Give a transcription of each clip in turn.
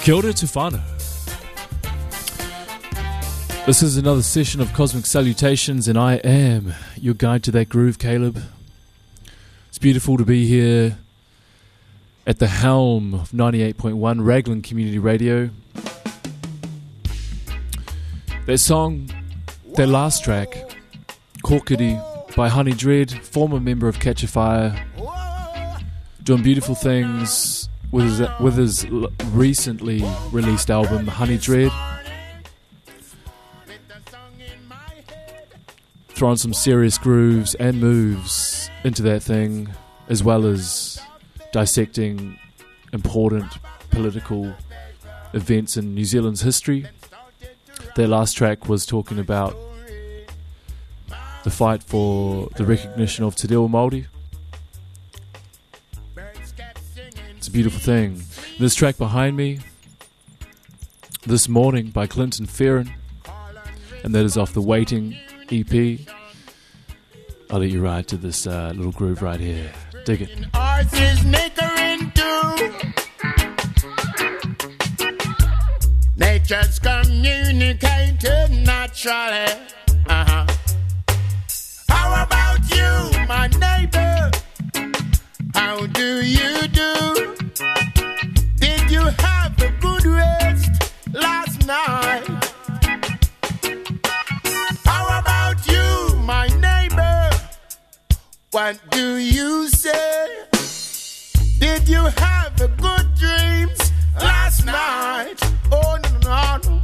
Kia ora te whānau. This is another session of Cosmic Salutations, and I am your guide to that groove, Caleb. It's beautiful to be here at the helm of 98.1 Raglan Community Radio. That song, that last track, Kokiri by Honey Dread, former member of Catch a Fire, doing beautiful things with his recently released album, Honey Dread. Throwing some serious grooves and moves into that thing, as well as dissecting important political events in New Zealand's history. Their last track was talking about the fight for the recognition of Te Reo Māori. It's a beautiful thing. This track behind me, This Morning by Clinton Ferrin, and that is off the Waiting EP. I'll let you ride to this little groove right here. Dig it. Ours is neighboring too. Nature's communicated naturally. How about you, my neighbor? How do you do? Did you have a good rest last night? How about you, my neighbor? What do you say? Did you have a good dreams last night? Oh, no, no, no.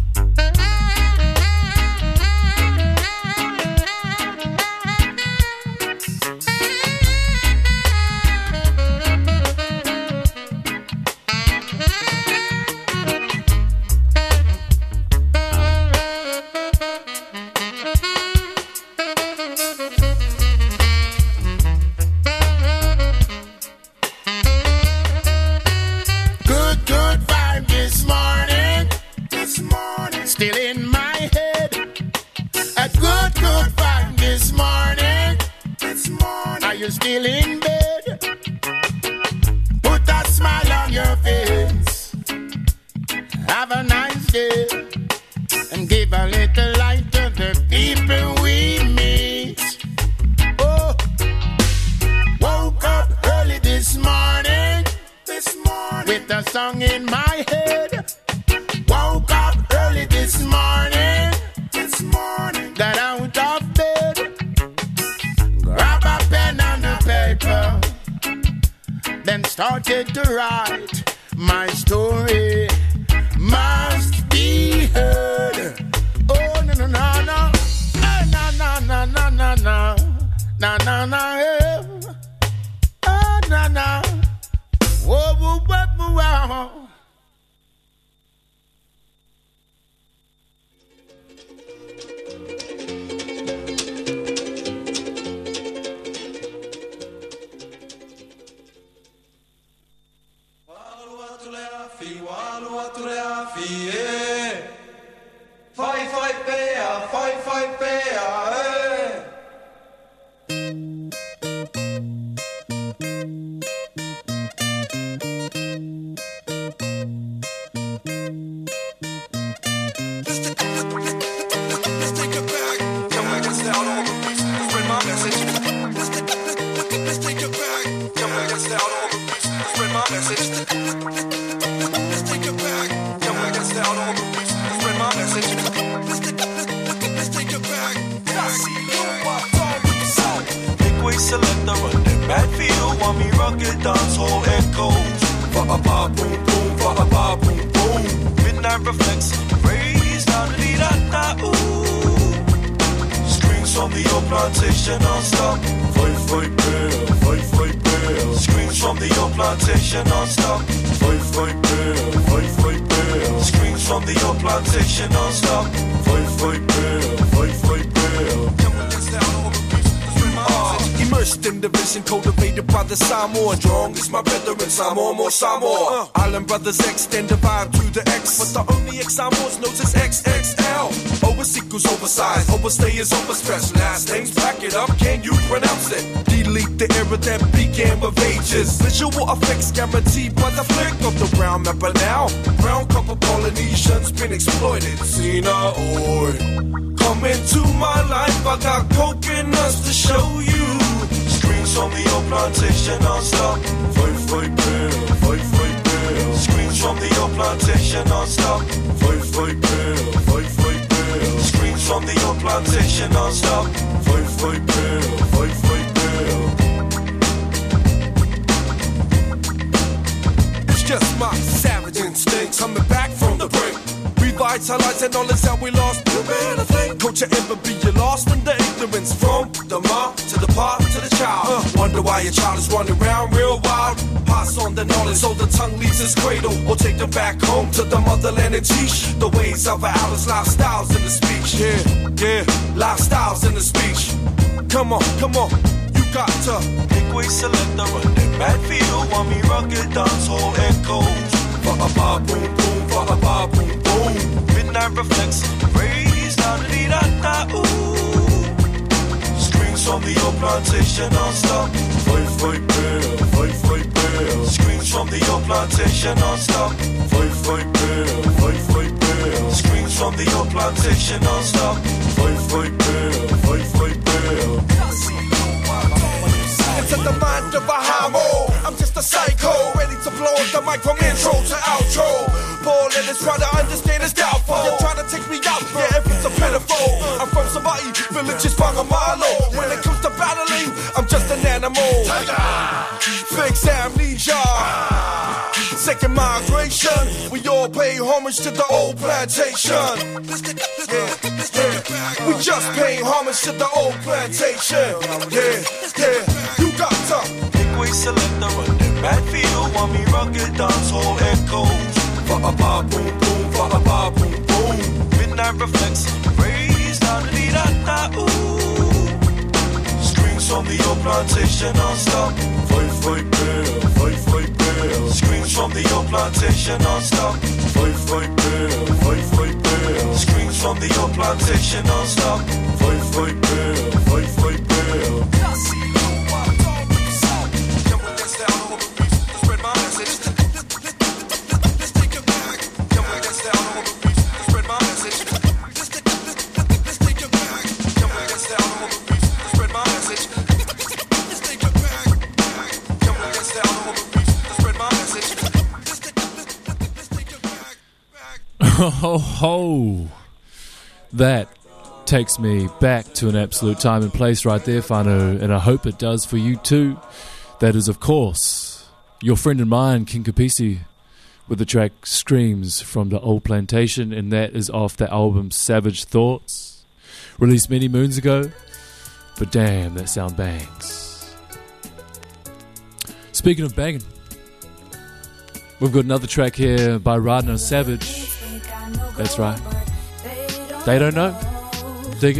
Still in my head. A good vibe this morning. Are you still in bed? Put a smile on your face. Have a nice day. And give a little light to the people we meet. Oh, woke up early this morning. With a song in my head. Woke up early this morning, got out of bed, grab a pen and a paper, then started to write. My story must be heard. Oh, no, no, no, no, no, no, no, no, no, no, no, no, no, oh, no, no, whoa, whoa, whoa, whoa. Fight bear, Let's take it back. Yo, I can stay out all the weeks. Spread my message. Let's take it back. Yo, I can stay out all the weeks. Spread my message. Let's take it back. Yo, I can stay out all the weeks. Spread my message. Let's take it back. Big way selector running bad feel. Want me rugged dancehall echoes. For a bar boom boom, for a bar boom boom. Midnight reflects, raise down the da ooh. Screams from the old plantation non-stop. Fight bear. Screams from the old plantation non-stop. Fight bear. Screams from the old plantation non-stop. Fight bear. Immersed in in the vision cultivated by the Samoan. Strong is my brethren, Samoa, more Samoa. Island brothers extend the vibe to the X, but the only X Samoans knows is XXL. Over equals oversized, overstay is overstressed. Last names, back it up, can you pronounce it? Delete the era that began with ages. Visual effects guaranteed by the flick of the brown mapper now. Brown couple Polynesians been exploited. Sina oi. Come into my life, I got coconuts to show you. Screens from the old plantation non-stop. Fight, fight, bill, fight, fight, bill. Screens from the old plantation non-stop. Fight, fight, bill, fight, fight, bill. Screens from the old plantation non-stop. Fight, fight, bill, fight, fight, bill. It's just my savage instincts coming back from the brink. Revitalizing all this how we lost. You better think. Culture ever be you lost in the ignorance. From the mom to the pop to the child. Wonder why your child is running around real wild. Pass on the knowledge so the tongue leaves its cradle. Or take them back home to the motherland and teach the ways of ours, lifestyles in the speech. Yeah, yeah, lifestyles in the speech. Come on, you got to. Big way selector running mad for you. Want me rugged dance whole echoes. Ba-ba-ba, boom, boom, ba-ba-ba, boom, boom. Midnight reflects, raise down the da-da-ooh. Screams from the old plantation non-stop. Fight, fight, bill, fight, fight, bill. Screams from the old plantation non-stop. Fight, fight, bill, fight, fight, bill. Screams from the old plantation non-stop. Fight, fight, bill, fight, fight, bill. Into the mind of a homo. I'm just a psycho, ready to blow up the mic from intro to outro. Paul and is trying to understand his downfall. You're trying to take me out, yeah, if it's a pitiful. I'm from Sabai, villages Fangamalo. When it comes to battling, I'm just an animal. Fix amnesia. Second migration, we all pay homage to the old plantation. We just pay homage to the old plantation. Yeah, you got to. Big way selector running mad for you. Want me rugged dance whole echoes. Ba-ba-ba, boom, boom, ba-ba-ba, boom, boom. Midnight reflects, raise down the da-da-ooh. Screams from the old plantation non-stop. Fight, fight, bill, fight, fight, bill. Screams from the old plantation non-stop. Fight, fight, bill, fight, fight, bill. Screams from the old plantation non-stop. Fight, fight, bill, fight, fight, bill. Ho ho! That takes me back to an absolute time and place right there, whānau, and I hope it does for you too. That is, of course, your friend and mine, King Kapisi, with the track Screams from the Old Plantation, and that is off the album Savage Thoughts, released many moons ago, but damn, that sound bangs. Speaking of banging, we've got another track here by Radna Savage. That's right. They don't know. Dig it.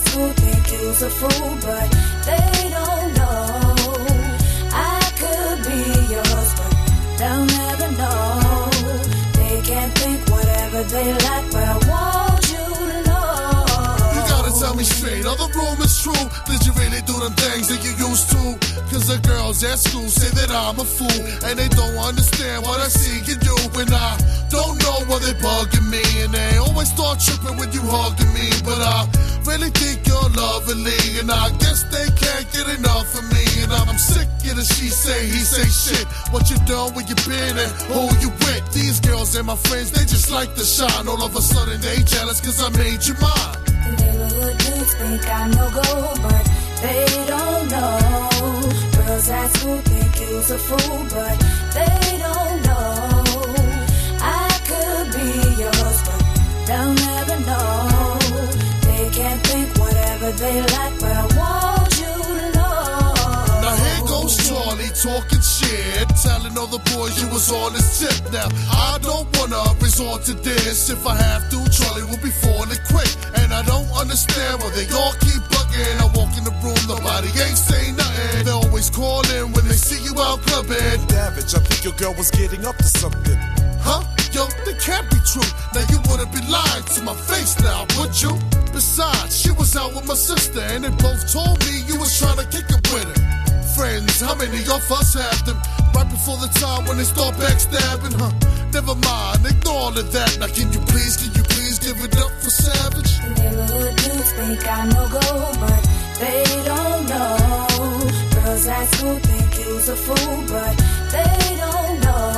I could be yours, but they'll never know. They can think whatever they like, but I want you to know. You gotta tell me straight, are the rumors true? Did you really do them things that you used to? Cause the girls at school say that I'm a fool, and they don't understand what I see in you. And I don't know why they bugging me, and they always start tripping when you hugging me. But I really think you're lovely, and I guess they can't get enough of me. And I'm sick of the she say, he say shit. What you done, where you been, and who you with? These girls and my friends, they just like to shine. All of a sudden they jealous cause I made you mine. The neighborhood dudes think I'm no go, but they don't know. Girls at school think you's a fool, but they don't know. I could be yours, but they'll never know. They can think whatever they like, but I want you to know. Now here goes Charlie talking shit, telling all the boys you was on his tip. Now I don't wanna resort to this. If I have to, Charlie will be falling quick. And I don't understand why they all keep bugging. I walk in the room, nobody ain't saying nothing. They'll ladies call in when they see you out clubbing. Savage, I think your girl was getting up to something. Huh? Yo, that can't be true. Now you wouldn't be lying to my face now, would you? Besides, she was out with my sister, and they both told me you was trying to kick it with her. Friends, how many of us have them? Right before the time when they start backstabbing, huh? Never mind, ignore all of that. Now can you please give it up for Savage? The neighborhood dudes think I'm no go, but they don't know. Girls at school think you's a fool, but they don't know.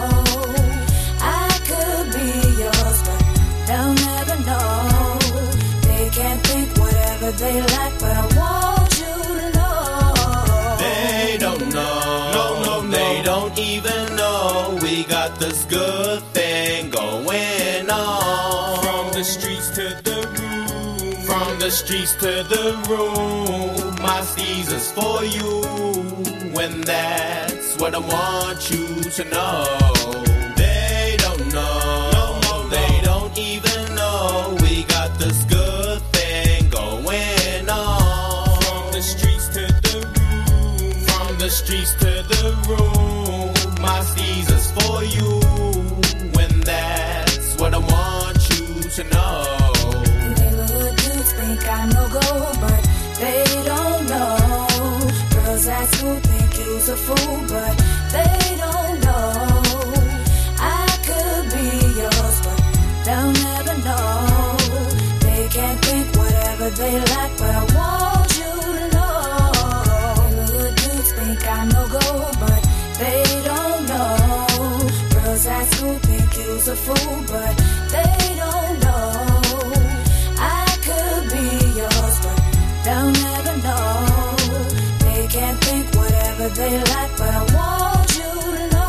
I could be yours, but they'll never know. They can't think whatever they like, but I want you to know. They don't know. No, they don't even know. We got this good thing going on. From the streets to the room. From the streets to the room. My steez is for you. When that's what I want you to know. They don't know. No, they don't even know. We got this good thing going on. From the streets to the room. From the streets to the room. My steez is for you. When that's what I want you to know. The neighborhood dudes think I'm no go, but they don't know. Girls at school think you's a fool, but they don't know. I could be yours, but they'll never know. They can't think whatever they like, but I want you to know. Neighborhood dudes think I'm no go, but they don't know. Girls at school think you's a fool, but they don't know. I could be yours, but they'll never know. They can't think whatever they like, but I want you to know.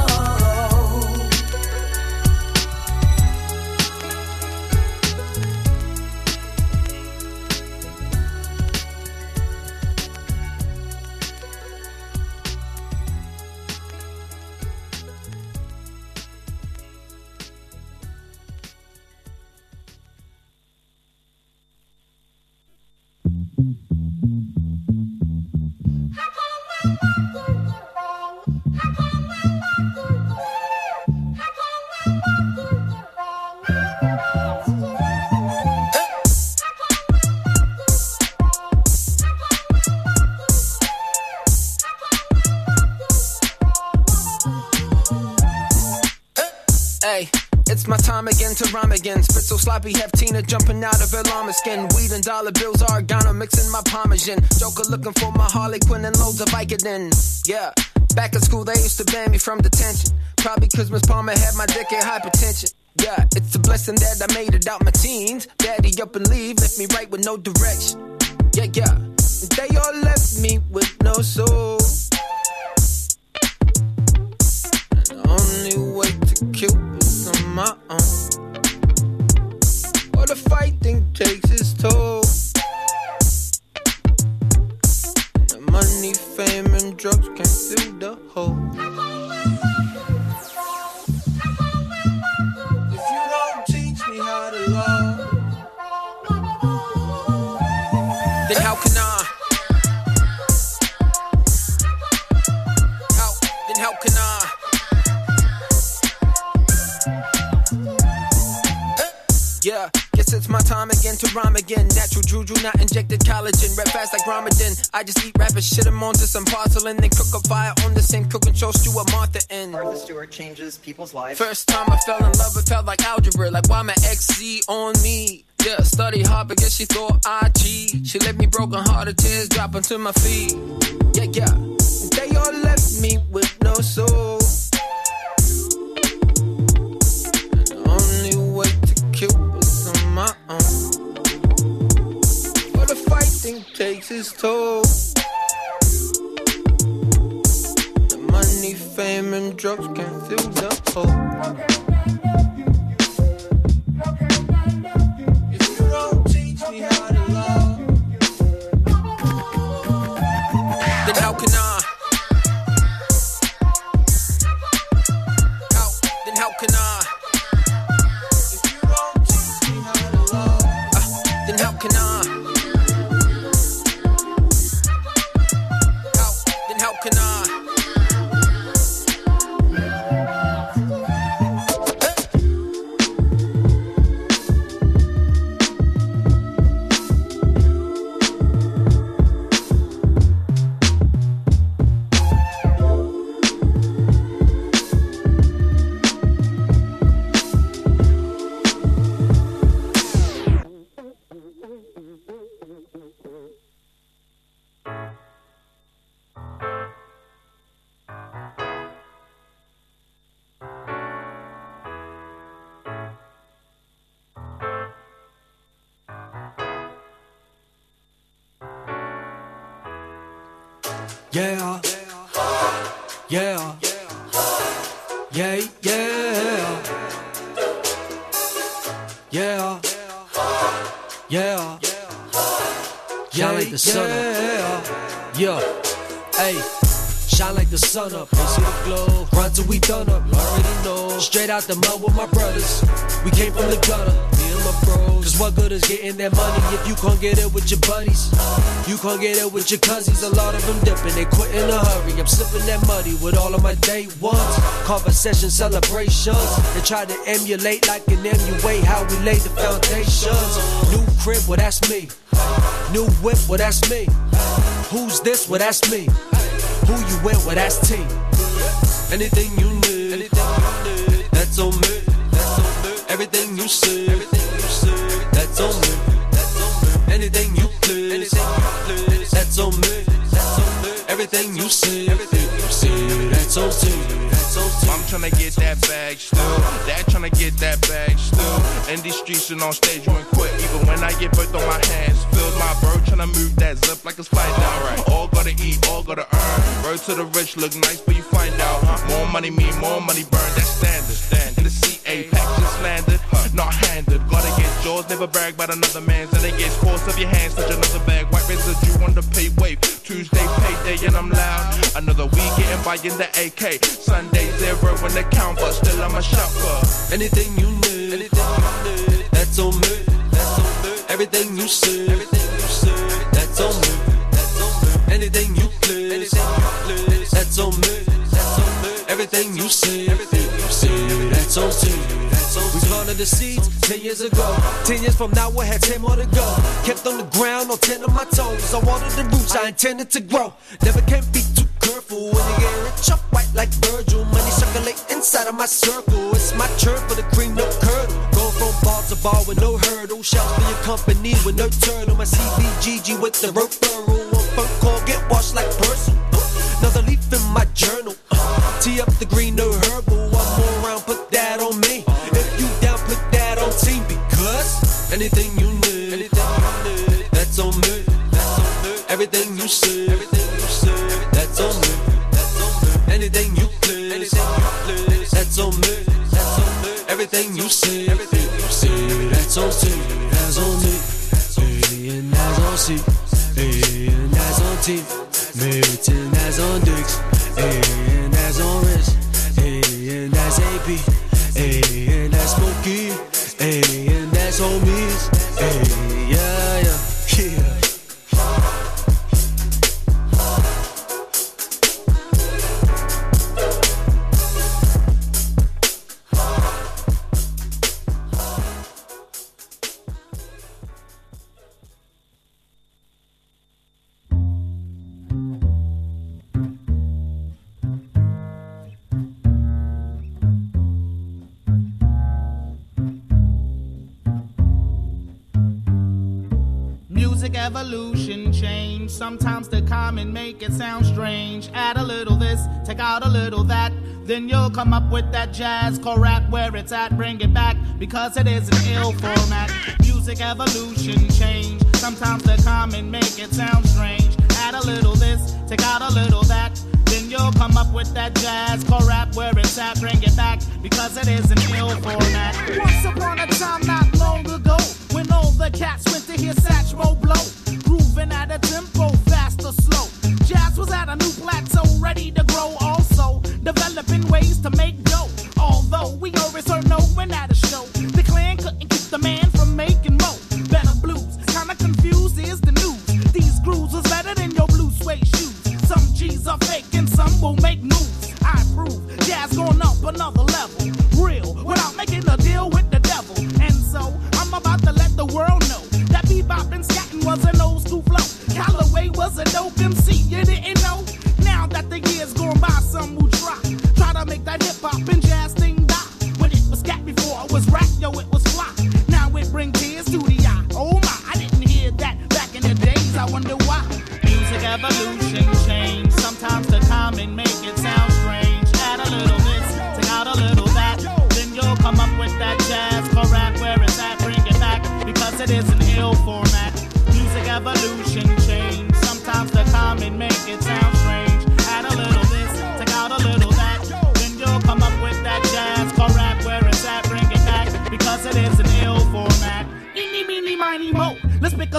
Hey, it's my time again to rhyme again. Spit so sloppy, have Tina jumping out of her llama skin. Weed and dollar bills, oregano mixing my Parmesan. Joker looking for my Harley Quinn and loads of Vicodin. Yeah, back at school they used to ban me from detention. Probably cause Miss Palmer had my dick in hypertension. Yeah, it's a blessing that I made it out my teens. Daddy up and leave, left me right with no direction. Yeah, yeah, they all left me with no soul. And the only way to kill was on my own. All the fighting takes its toll. And the money, fame, and drugs can't fill the hole. If you don't teach me how to love, then how can I? How can I? Yeah, guess it's my time again to rhyme again. Natural juju, not injected collagen. Rap fast like Ramadan. I just eat rappers, shit them onto some porcelain. Then cook a fire on the same cooking show stew a Martha in. Martha Stewart changes people's lives. First time I fell in love, it felt like algebra. Like why my XC on me? Yeah, study hard because she thought I cheat. She left me broken hearted, tears dropping to my feet. Yeah, yeah. They all left me with no soul. And the only way to kill was on my own. But the fighting takes its toll. The money, fame, and drugs can't fill the hole. If you don't teach me how to love, then how can I? How can I? If you don't teach me how to love, then how can I? Then how can I? Yeah, yeah, yeah, yeah, yeah, yeah, shine like the sun up. Yeah, hey. Shine like the sun up, they see the glow. Run till we done up, you already know. Straight out the mud with my brothers. We came from the gutter, me and my bros. Cause what good is getting that money if you can't get it with your buddies? You can't get it with your cousins. A lot of them dipping, they quit in a hurry. I'm sipping that muddy with all of my day ones. Conversation celebrations. They try to emulate like an MUA how we laid the foundations. New crib, well that's me. New whip, well that's me. Who's this? Well that's me. Who you with? Well, that's T. Anything you need, that's on me. Everything you see, that's on me. Anything you please, that's on me. Everything you see, that's on T. I'm tryna get that bag still. Dad tryna get that bag still. In these streets and on stage, you ain't quit. Even when I get both on my hands filled. My bro tryna move that zip like it's fly down. Right. All gotta eat, all gotta earn. Road to the rich look nice, but you find out more money mean more money burn. That's standard. In the CA pack just landed, not handed. Gotta get yours, never brag about another man's. And it gets force of your hands, touch another bag. White residue on the pay wave. Tuesday payday and I'm loud. Another week getting by in the AK. Sunday 0 when they count, but still I'm a shopper. Anything you need, that's on me. Everything you see, that's on me. Anything you please, that's on me. Everything you see, that's on T. We planted the seeds 10 years ago. 10 years from now we'll have 10 more to go. Kept on the ground on 10 of my toes. I watered the roots I intended to grow. Never can be too careful when you get rich up white like Virgil. Money circulate inside of my circle. It's my turn for the cream, no curdle. Go from bar to bar with no hurdle. Shells for your company with no turtle. My CBGG with the referral. One phone call, get washed like Persil. Another leaf in my journal. Tee up the green, no herbal. One more round, put that on me. If you down, put that on team. Because anything you need, that's on me. Everything you see, that's on me. Anything you please, that's on me. Everything you see, that's on T. That's on me. And that's on C. And that's on T. Meriton, that's on Dix. And that's on Rich. And that's AP. And that's Smokey. And that's homies. Yeah, yeah. Evolution change. Sometimes the common make it sound strange. Add a little this, take out a little that. Then you'll come up with that jazz core rap where it's at. Bring it back because it is an ill format. Music evolution change. Sometimes the common make it sound strange. Add a little this, take out a little that. Then you'll come up with that jazz core rap where it's at. Bring it back because it is an ill format. Once upon a time not long ago, when all the cats went to hear Satchmo blow, grooving at a tempo, fast or slow. Jazz was at a new plateau, ready to grow. Also, developing ways to make dough. Although we always heard no when at a show, the clan couldn't keep the man from making more. Better blues, kinda confused is the news. These grooves was better than your blue suede shoes. Some G's are fake and some will make news. I prove jazz going up another level. Real, without making a deal with the devil. And so, I'm about to let the world know that bebop and scatting was an old school flow. Callaway was a dope MC, you didn't know? Now that the years gone by, some will try to make that hip hop and jazz thing die. When it was scat before it was rap, yo, it was fly. Now it bring tears to the eye. Oh my, I didn't hear that back in the days, I wonder why. Music evolution change. Sometimes the common make it sound strange. Add a little this, take out a little that. Then you'll come up with that jazz core rap where it's at. Bring it back because it is an ill format. Music evolution change. Sometimes the common make it sound strange.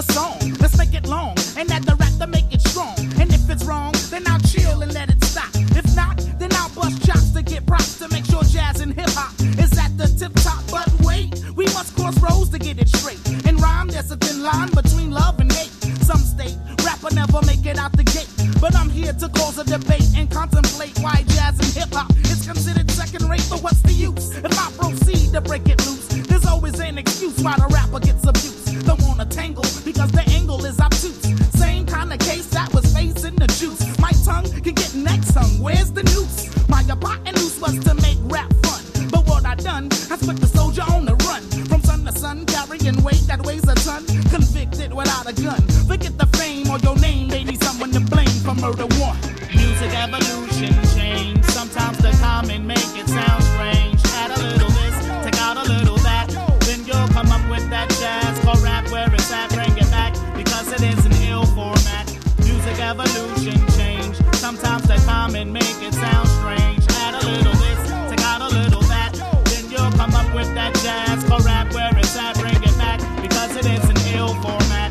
song. Let's make it long, and add the rap to make it strong. And if it's wrong, then I'll chill and let it stop. If not, then I'll bust chops to get props to make sure jazz and hip hop is at the tip top. But wait, we must cross roads to get it straight. In rhyme, there's a thin line between love and hate. Some state rapper never make it out the gate, but I'm here to cause a debate and contemplate why jazz and hip hop is considered second rate. But what's the use if I proceed to break it loose? There's always an excuse why the rapper gets abused. Don't wanna tangle because the angle is obtuse. Same kind of case that was facing the juice. My tongue can get next hung. Where's the noose? My hypotenuse was to make rap fun, but what I done has put the soldier on the run. From sun to sun, carrying weight that weighs a ton. Convicted without a gun. Forget the fame or your name. They need someone to blame for murder one. Music evolution change. Sometimes the common make it sound strange. Add a little this, take out a little that. Then you'll come up with that jazz called rap. Where it's at, bring it back, because it is an ill format. Music evolution change. Sometimes the common make it sound strange. Add a little this, take out a little that. Then you'll come up with that jazz called rap. Where it's at, bring it back, because it is an ill format.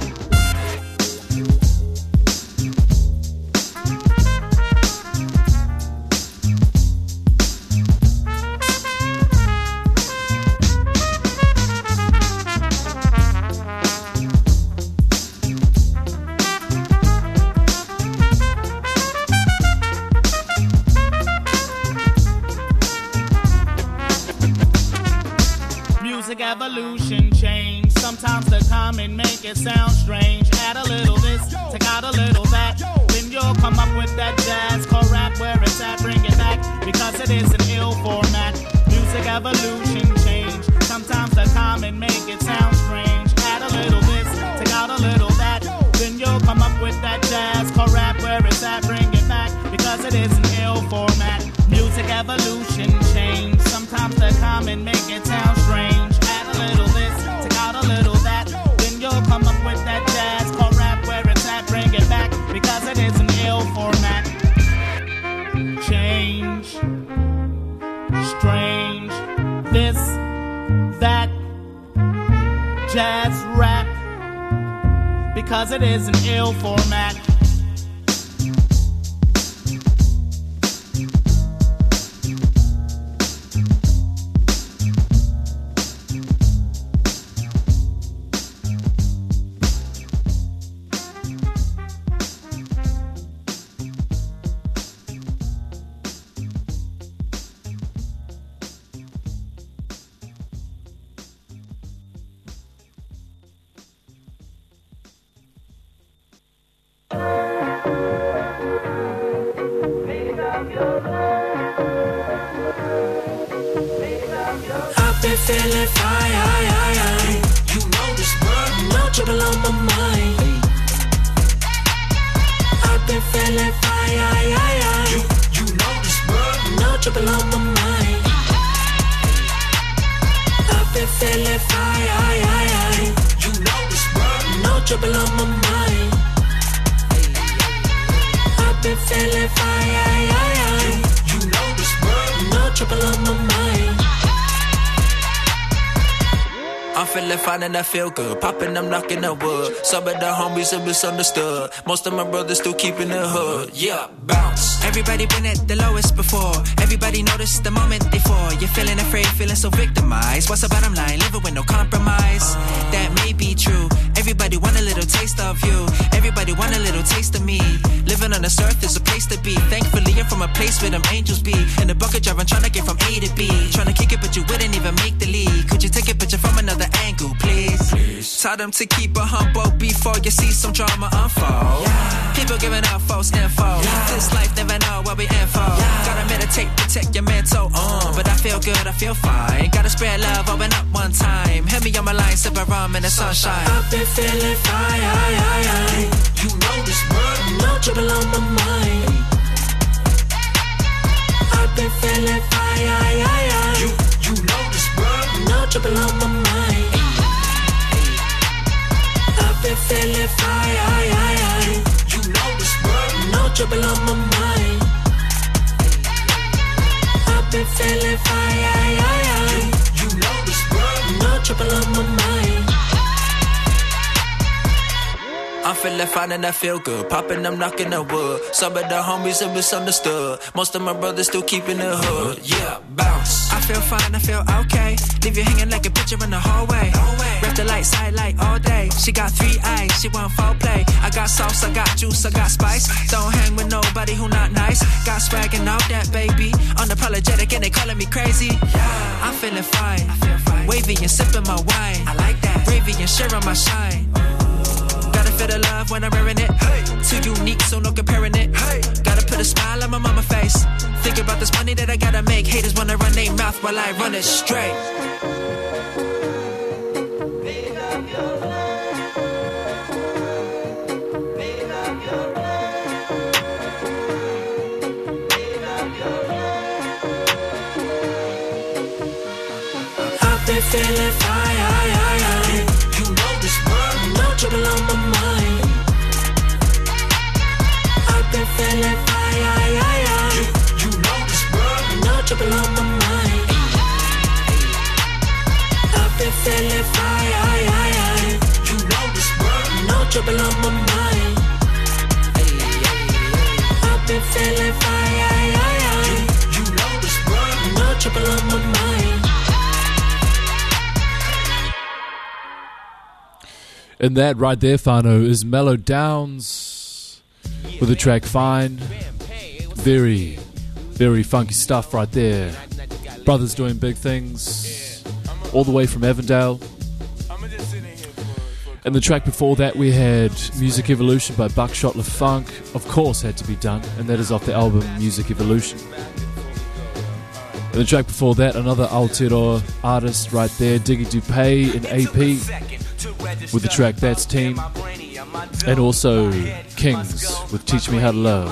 Evolution change. Sometimes the common make it sound strange. Add a little this, take out a little that. Then you'll come up with that jazz called rap. Where it's at, bring it back, because it is an ill format. Music evolution change. Sometimes the common make it sound strange. Add a little this, take out a little that. Then you'll come up with that jazz called rap. Where it's at, bring it back, because it is an ill format. Music evolution change. Sometimes the common make it sound strange. A little this, take out a little that. Then you'll come up with that jazz called rap. Where it's at, bring it back, because it is an ill format. Change, strange, this, that, jazz rap, because it is an ill format. Feeling fine, you know this world, no trouble on my mind. I've been feeling fine, you know this world, no trouble on my mind. I've been feeling fine, you know this world, no trouble on my mind. I've been feeling fine, you know this world, no trouble on my mind. I'm feeling fine and I feel good. Popping, I'm knocking the wood. Some of the homies are misunderstood. Most of my brothers still keeping the hood. Yeah, bounce. Everybody been at the lowest before. Everybody noticed the moment they fall. You're feeling afraid, feeling so victimized. What's the bottom line? Living with no compromise. That may be true. Everybody want a little taste of you. Everybody want a little taste of me. Living on this earth is a place to be. Thankfully, I'm from a place where them angels be. In the bucket jar, I'm trying to get from A to B. Trying to kick it, but you wouldn't even make the league. Could you take a picture from another angle, please? Tell them to keep it humble before you see some drama unfold. People giving out false info. This life never know what we in for. Gotta meditate, protect your mental. But I feel good, I feel fine. Gotta spread love, open up one time. Hit me on my line, sip a rum in the sunshine. I've been feeling fine. You know this world, no trouble on my mind. I've been feeling fine. You know this world, no trouble on my mind. I've been feeling fine. You know this world, no trouble on my mind. I've been feeling fine. You know this world, no trouble on my mind. I'm feeling fine and I feel good. Popping, I'm knocking the wood. Some of the homies are misunderstood. Most of my brothers still keeping the hood. Yeah, bounce. I feel fine, I feel okay. Leave you hanging like a picture in the hallway. Rep the light, side light all day. She got 3 eyes, she want foreplay. I got sauce, I got juice, I got spice. Don't hang with nobody who not nice. Got swag and all that, baby. Unapologetic and they calling me crazy. Yeah, I'm feeling fine. Wavy and sipping my wine. I like that. Bravey and sharing my shine. Gotta feel the love when I'm wearing it. Too unique, so no comparing it. Gotta put a smile on my mama face. Think about this money that I gotta make. Haters wanna run their mouth while I run it straight. I've been feeling fine. You know this word, no trouble on my mind. I've been feeling fine. You know this word, no trouble on my mind. I've been feeling fine. You know this word, no trouble on my mind. I've been feeling fine. You know this word, no trouble on my mind. And that right there, Whānau, is Mellow Downs with the track Fine. Very, very funky stuff right there. Brothers doing big things all the way from Avondale. And the track before that we had Music Evolution by Buckshot LaFunk. Of course had to be done, and that is off the album Music Evolution. And the track before that, another Aotearoa artist right there, Diggy Dupay in AP, with the track That's Team. And also Kings with Teach Me How to Love.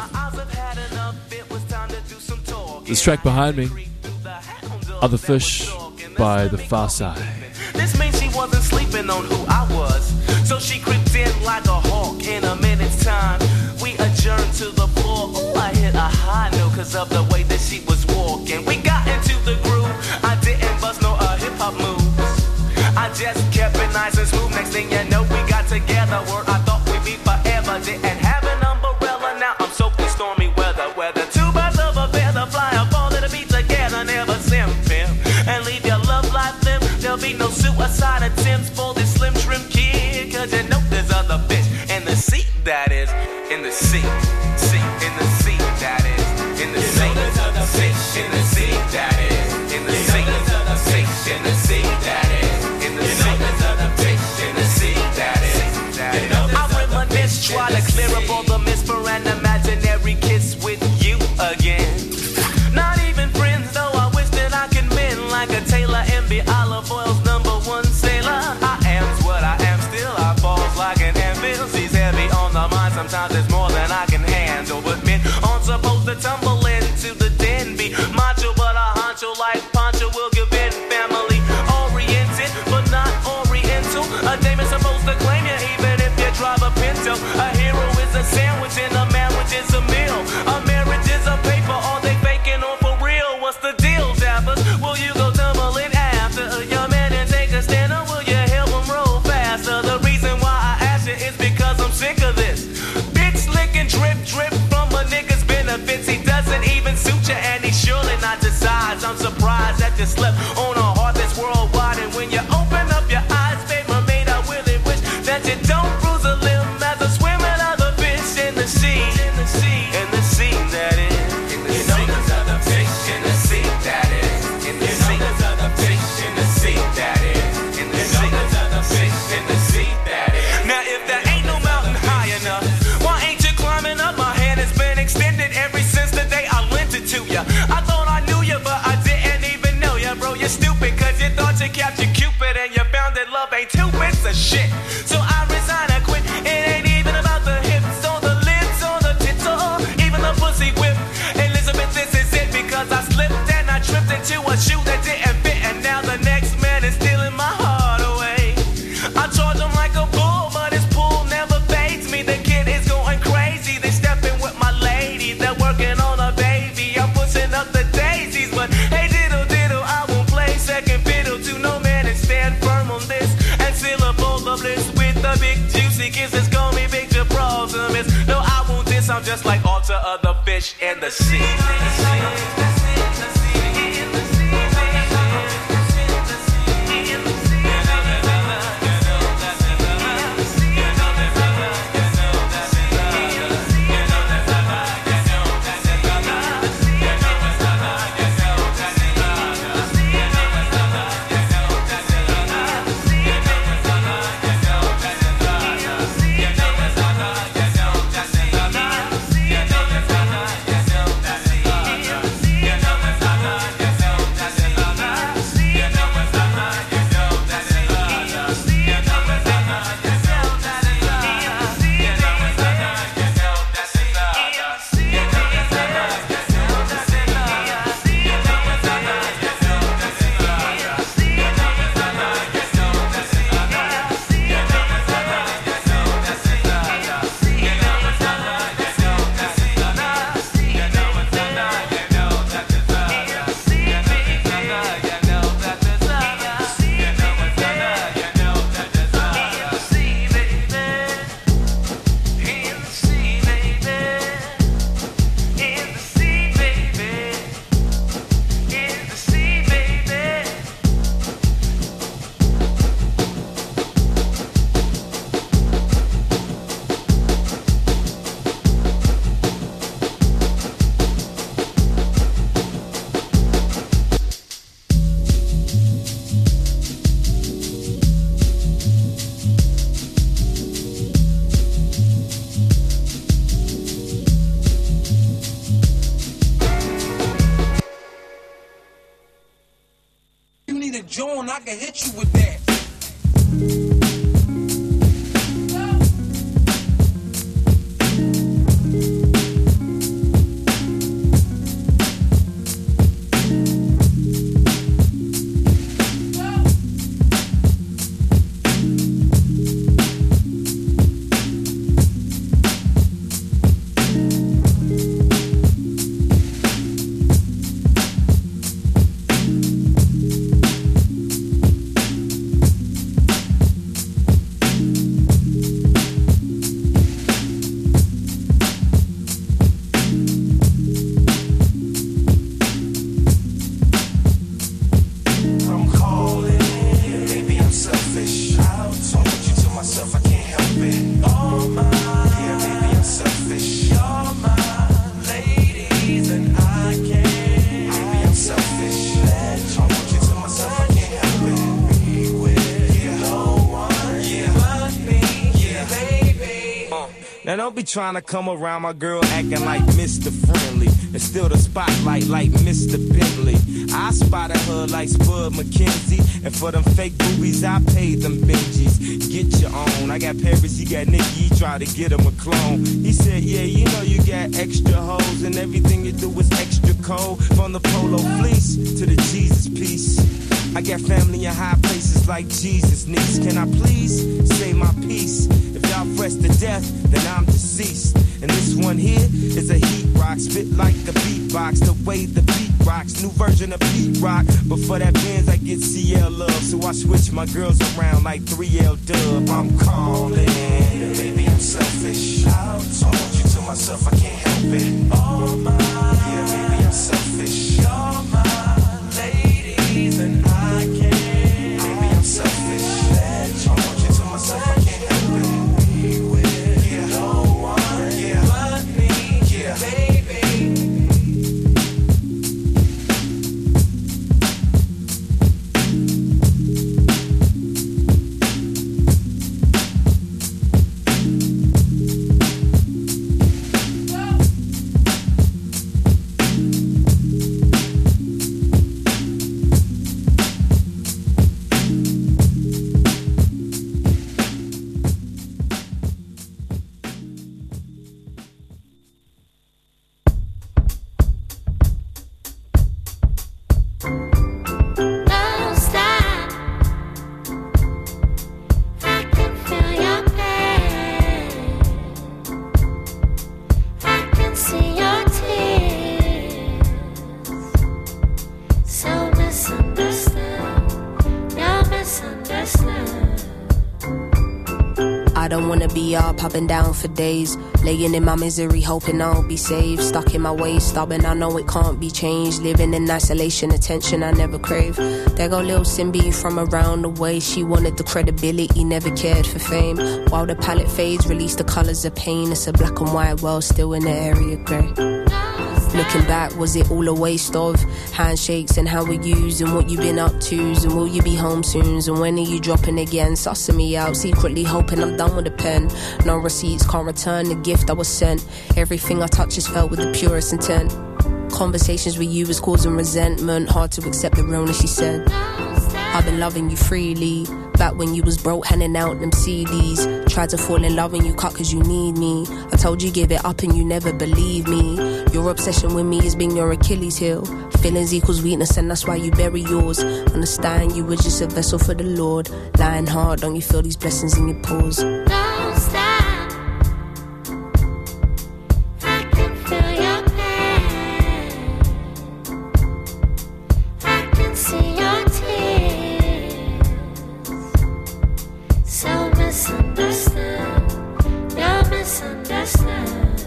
This track behind me, Other Fish by The Far Side. This means she wasn't sleeping on who I was, so she creeped in like a hawk. In a minute's time, we adjourned to the floor. Ooh, I hit a high note cause of the way that she was walking. We got into the groove, I didn't bust no hip-hop moves. I just kept it nice and smooth. Next thing you know, we got together where I thought we'd be forever. Didn't have an umbrella, now I'm soaking stormy weather. Whether two birds of a feather fly or fall to the beat together. Never simping and leave your love life limp. There'll be no suicide attempts for this slim shrimp kid. Cause you know there's other fish in the sea, that is. In the sea, in the sea, that is. In the sea, there's other fish in the sea, that is. In the sea, there's other fish in the sea, that is. I reminisce, try to clear up all the myths for an imaginary kiss with you again. Not even friends, though I wish that I could mend like a Taylor Envy, Olive Oil's #1 sailor. I am's what I am, still I falls like an anvil. She's heavy on the mind, sometimes it's more than I can handle. But men aren't supposed to tumble into the den, be macho, but a honcho like Pancho will give in. Family oriented, but not oriental. A dame is supposed to claim you even if you drive a Pinto. A hero is a sandwich and a marriage is a meal. A marriage is a paper, are they faking or for real? What's the deal, Zappers? Will you go tumbling after your man and take a stand, or will you help him roll faster? The reason why I ask you is because I'm sick of this. Bitch licking drip drip from a nigga's benefits. He doesn't even suit you and he's surely not the size. I'm surprised that you slept on a heart that's worldwide. And when you open up your eyes, babe, mermaid, I really wish that you don't bruise a limb as a swimming other fish in the sea. In the sea, in the sea, that is. In the sea, there's other fish in the sea, that is. In the sea, there's other fish in the sea, that is. In the sea, there's other fish in the sea, that is. Now if there ain't no mountain high enough, why ain't you climbing up? My hand has been extended ever since the day I lent it to you. I thought I knew you, but I didn't even know you, bro. You're stupid, cause you thought you captured Cupid and you found that love ain't 2 bits of shit. So I resign, I quit. It ain't even about the hips or the lips or the tits or even the pussy whip. Elizabeth, this is it, because I slipped and I tripped into a shoe that didn't fit, and now the next man is stealing my heart away. I charge him like a bull, but his pull never fades me. The kid is going crazy. They stepping with my lady, they're working on a baby. I'm pushing up the daisies, but hey diddle diddle, I won't play second fiddle to no man and stand firm on this and seal up all the bliss with the big juicy kisses. Call me Big just like all the other fish in the sea. Joan, I can hit you with that. Now don't be trying to come around my girl acting like Mr. Friendly and steal the spotlight like Mr. Bentley. I spotted her like Spud McKenzie, and for them fake boobies I paid them Benjis. Get your own. I got Paris, he got Nicky, he tried to get him a clone. He said, yeah, you know you got extra hoes and everything you do is extra cold. From the polo fleece to the Jesus piece. I got family in high places like Jesus niece. Can I please say my piece? If y'all fresh to death, then I'm deceased. And this one here is a heat rock, spit like the beatbox, the way the beat rocks, new version of beat rock. But for that Benz, I get CL love, so I switch my girls around like 3L Dub. I'm calling, baby, I'm selfish. I told you to myself, I can't help it. Oh my, yeah, baby, I'm selfish. You're my ladies, and I can't. Baby, I'm selfish. I told you to myself, I can't help it. Be with you, no one, yeah, but me, yeah, baby. don't wanna be up and down for days, laying in my misery, hoping I'll be saved. Stuck in my ways, stubborn, I know it can't be changed. Living in isolation, attention I never crave. There go Lil Simbi from around the way. She wanted the credibility, never cared for fame. While the palette fades, release the colours of pain. It's a black and white world, still in the area grey. Looking back, was it all a waste of handshakes and how we used and what you been up to? And will you be home soon? And when are you dropping again? Sussing me out, secretly hoping I'm done with the pen. No receipts, can't return the gift I was sent. Everything I touch is felt with the purest intent. Conversations with you was causing resentment. Hard to accept the realness, she said. I've been loving you freely. Back when you was broke, handing out them CDs. Tried to fall in love and you cut cause you need me. I told you give it up and you never believe me. Your obsession with me has been your Achilles heel. Feelings equals weakness and that's why you bury yours. Understand you were just a vessel for the Lord. Lying hard, don't you feel these blessings in your pores? Don't stop. I can feel your pain. I can see your tears. So misunderstood. You're misunderstood.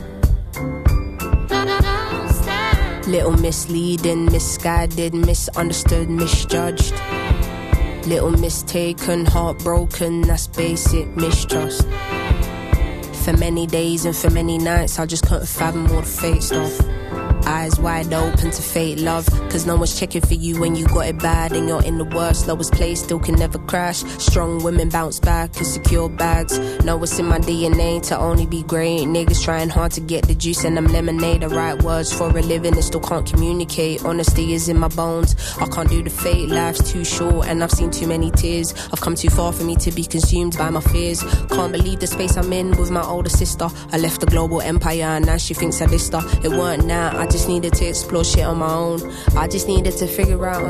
Don't stop. Little misleading, misguided, misunderstood, misjudged. Little mistaken, heartbroken, that's basic mistrust. For many days and for many nights, I just couldn't fathom all the fake stuff. Eyes wide open to fate love, cause no one's checking for you when you got it bad and you're in the worst, lowest place, still can never crash. Strong women bounce back and secure bags. Know it's in my DNA to only be great. Niggas trying hard to get the juice and them lemonade. The right words for a living and still can't communicate. Honesty is in my bones, I can't do the fake. Life's too short and I've seen too many tears. I've come too far for me to be consumed by my fears. Can't believe the space I'm in with my older sister. I left the global empire and now she thinks I dissed her. It weren't now, I just needed to explore shit on my own. I just needed to figure out,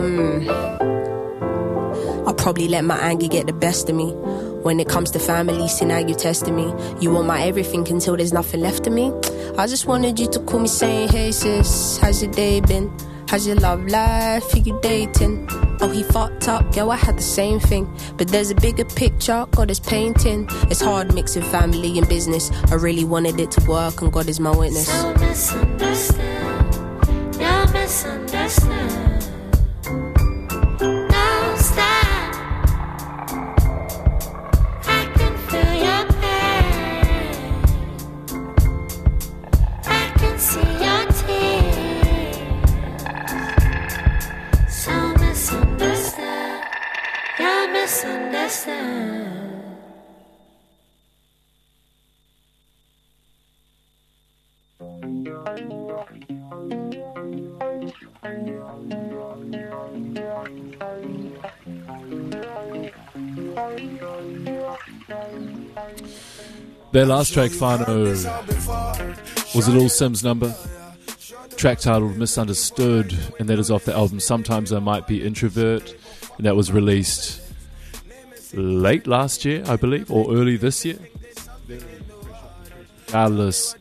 I probably let my anger get the best of me. When it comes to family, see now you're testing me. You want my everything until there's nothing left of me. I just wanted you to call me saying, hey sis, how's your day been? How's your love life? Are you dating? Oh, he fucked up, girl, I had the same thing. But there's a bigger picture, God is painting. It's hard mixing family and business. I really wanted it to work and God is my witness. So misunderstood, you're misunderstood. Don't stop. I can feel your pain. I can see your tears. So misunderstood, you're misunderstood. Their last track, Whānau, was a Lil Simz number. Track titled Misunderstood, and that is off the album Sometimes I Might Be Introvert, and that was released late last year, I believe, or early this year. Regardless,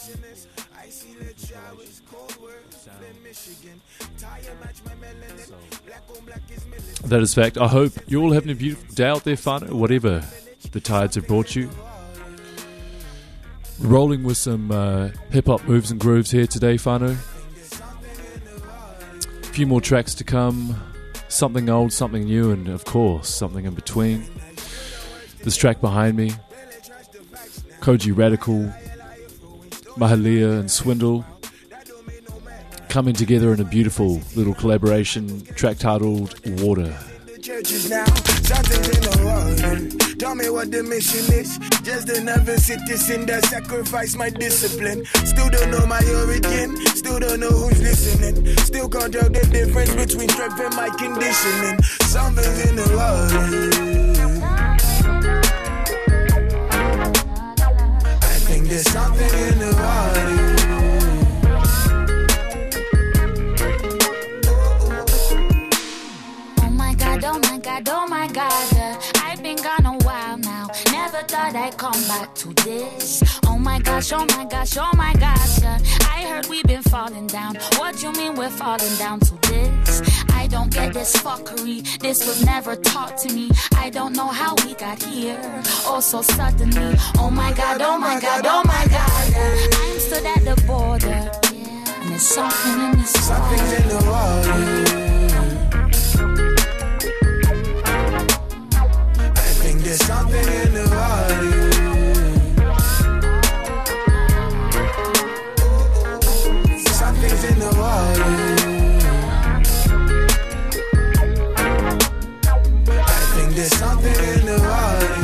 that is fact. I hope you're all having a beautiful day out there, Whānau, whatever the tides have brought you. Rolling with some hip-hop moves and grooves here today, Whānau. A few more tracks to come. Something old, something new, and of course, something in between. This track behind me, Koji Radical, Mahalia and Swindle, coming together in a beautiful little collaboration track titled Water. Churches now, something's in the water. Tell me what the mission is. Just another citizen that sacrificed my discipline. Still don't know my origin. Still don't know who's listening. Still can't tell the difference between strength and my conditioning. Something's in the water. I think there's something in the water. Oh my God, yeah. I've been gone a while now. Never thought I'd come back to this. Oh my gosh, oh my gosh, oh my gosh, yeah. I heard we've been falling down. What you mean we're falling down to this? I don't get this fuckery. This was never taught to me. I don't know how we got here. Oh, so suddenly. Oh my God, oh my God, oh my God. I'm stood at the border. And there's something in this water. Something's in the water. I think there's something in the water. Something's in the water. I think there's something in the water.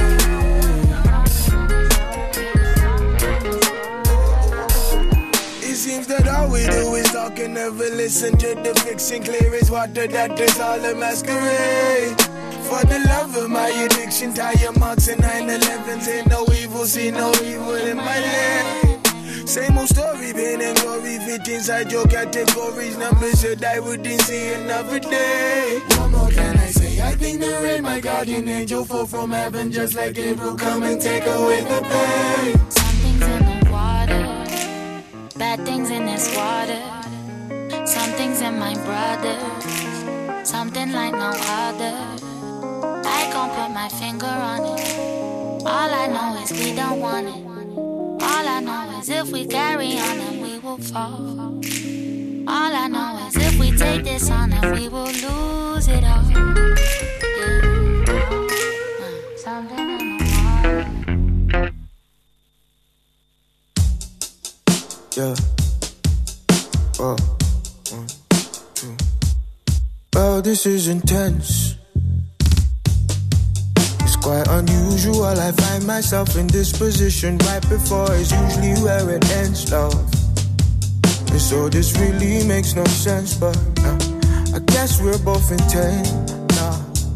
It seems that all we do is talk and never listen to the fiction. Clear as water, that is all a masquerade. For the love of my addiction, tire marks and 9/11s. Ain't no evil, see no evil in my life. Same old story, pain and glory, fit inside your categories. Numbers should die wouldn't see another day. What more can I say? I think the rain, my guardian angel, fall from heaven just like Gabriel, come and take away the pain. Something's in the water, bad things in this water. Something's in my brother, something like no other. I can't put my finger on it. All I know is we don't want it. All I know is if we carry on then we will fall. All I know is if we take this on then we will lose it all. Something in the water. Yeah. Oh. 1, 2. Well, this is intense. Quite unusual, I find myself in this position right before it's usually where it ends, love. And so this really makes no sense, but I guess we're both intent now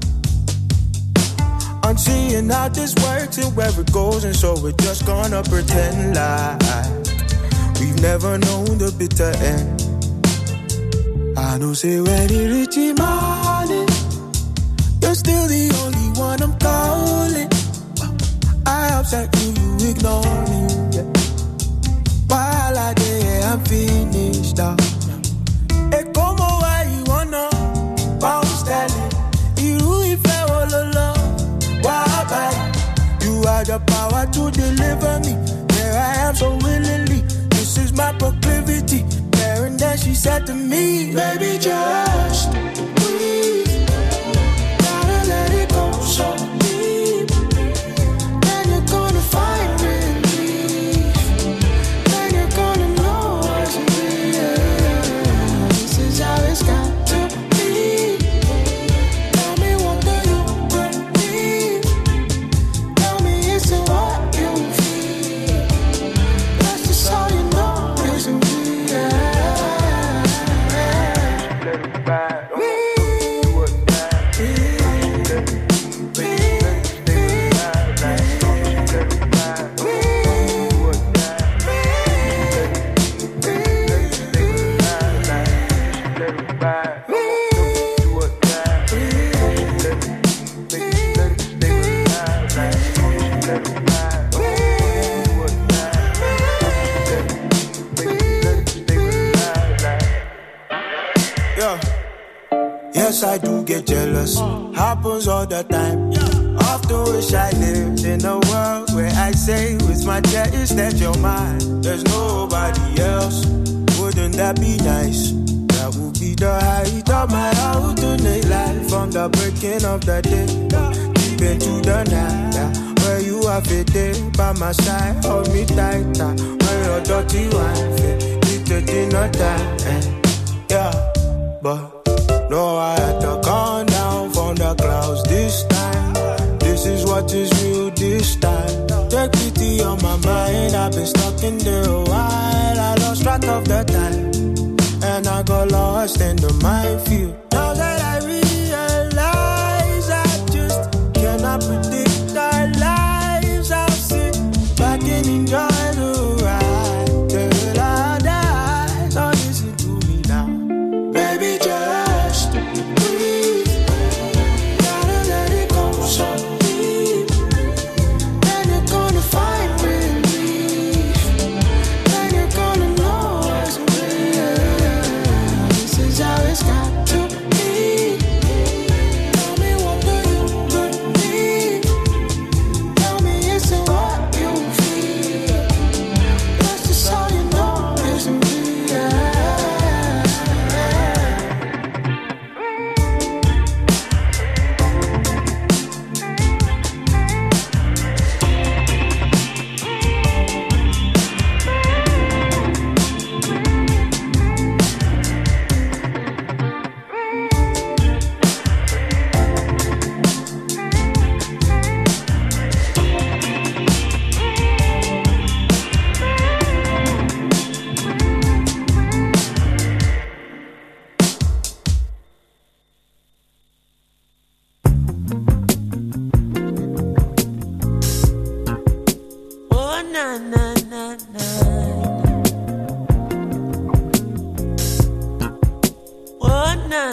on seeing how this works and where it goes, and so we're just gonna pretend like we've never known the bitter end. I know, say when it reaches morning, you're still the only one I'm calling. I upset you, you ignore me. Yeah. While I did, I'm finished up. Hey, come on, why you wanna bounce that? You if I all alone, why bye? You had the power to deliver me. There I am so willingly. This is my proclivity. There and then she said to me, baby, just breathe. Let it go so deep. Then you're gonna find relief. Then you're gonna know what's real. This is how it's got to be. Tell me what do you believe? Tell me is it what you feel? That's just all you know is real. Yes, I do get jealous. Happens all the time. Often wish I lived in a world where I say with my chest that you're mine. There's nobody else. Wouldn't that be nice? That would be the height of my alternate life. From the breaking of the day deep into the night, where you have it there by my side. Hold me tight, when your dirty wife it's the dinner time. Yeah, but no, I had to come down from the clouds this time. This is what is real this time. Take pity on my mind. I've been stuck in there a while. I lost track of the time, and I got lost in the minefield. Now that I realize I just cannot predict our lives, I'll sit back and enjoy the ride till I die. So listen to me now, baby, just breathe. Gotta let it go so deep. Then you're gonna find relief. Then you're gonna know what's real. This is how it's got to be.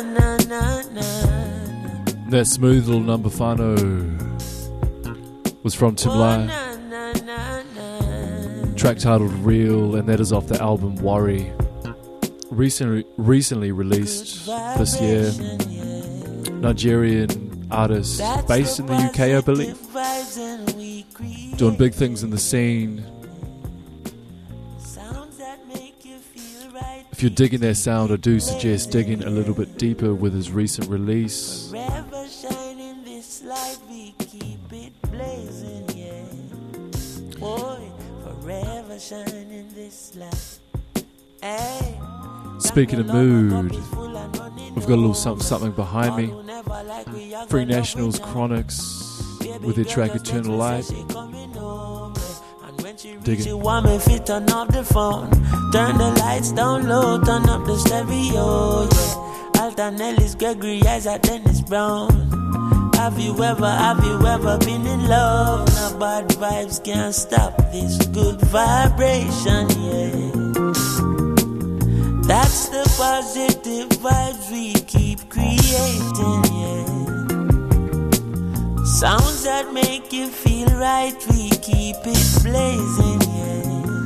That smooth little number Whānau was from Tim Lai. Track titled Real, and that is off the album Worry. Recently released this year. Nigerian artist based in the UK, I believe. Doing big things in the scene. If you're digging their sound, I do suggest digging a little bit deeper with his recent release. Speaking of mood, we've got a little something behind me. Free Nationals Chronics with their track Eternal Light. Dig it. You want me fit, turn off the phone, turn the lights down low, turn up the stereo, yeah. Alton Ellis, Gregory Isaac, Dennis Brown. Have you ever been in love? No bad vibes can't stop this good vibration, yeah. That's the positive vibes we keep creating, yeah. Sounds that make you feel right, we keep it blazing, yeah.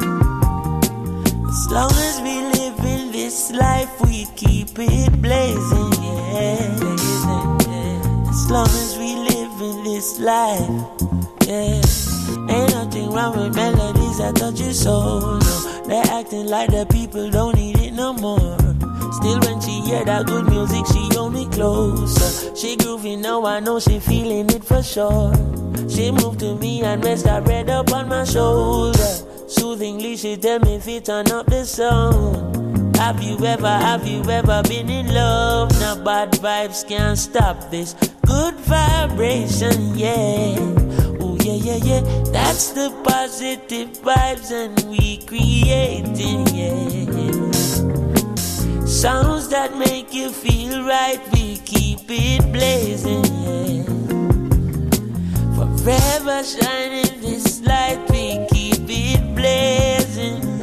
As long as we live in this life, we keep it blazing, yeah. As long as we live in this life, yeah. Ain't nothing wrong with melodies that touch your soul, no. They're acting like the people don't need it no more. Still when she hear that good music, she hold me closer. She groovy now, I know she feeling it for sure. She moved to me and rest her head up on my shoulder. Soothingly she tell me if it turn up the sound. Have you ever been in love? No bad vibes can't stop this good vibration, yeah. Oh yeah, yeah, yeah. That's the positive vibes and we creating, yeah. Sounds that make you feel right, we keep it blazing, yeah. Forever shining this light, we keep it blazing,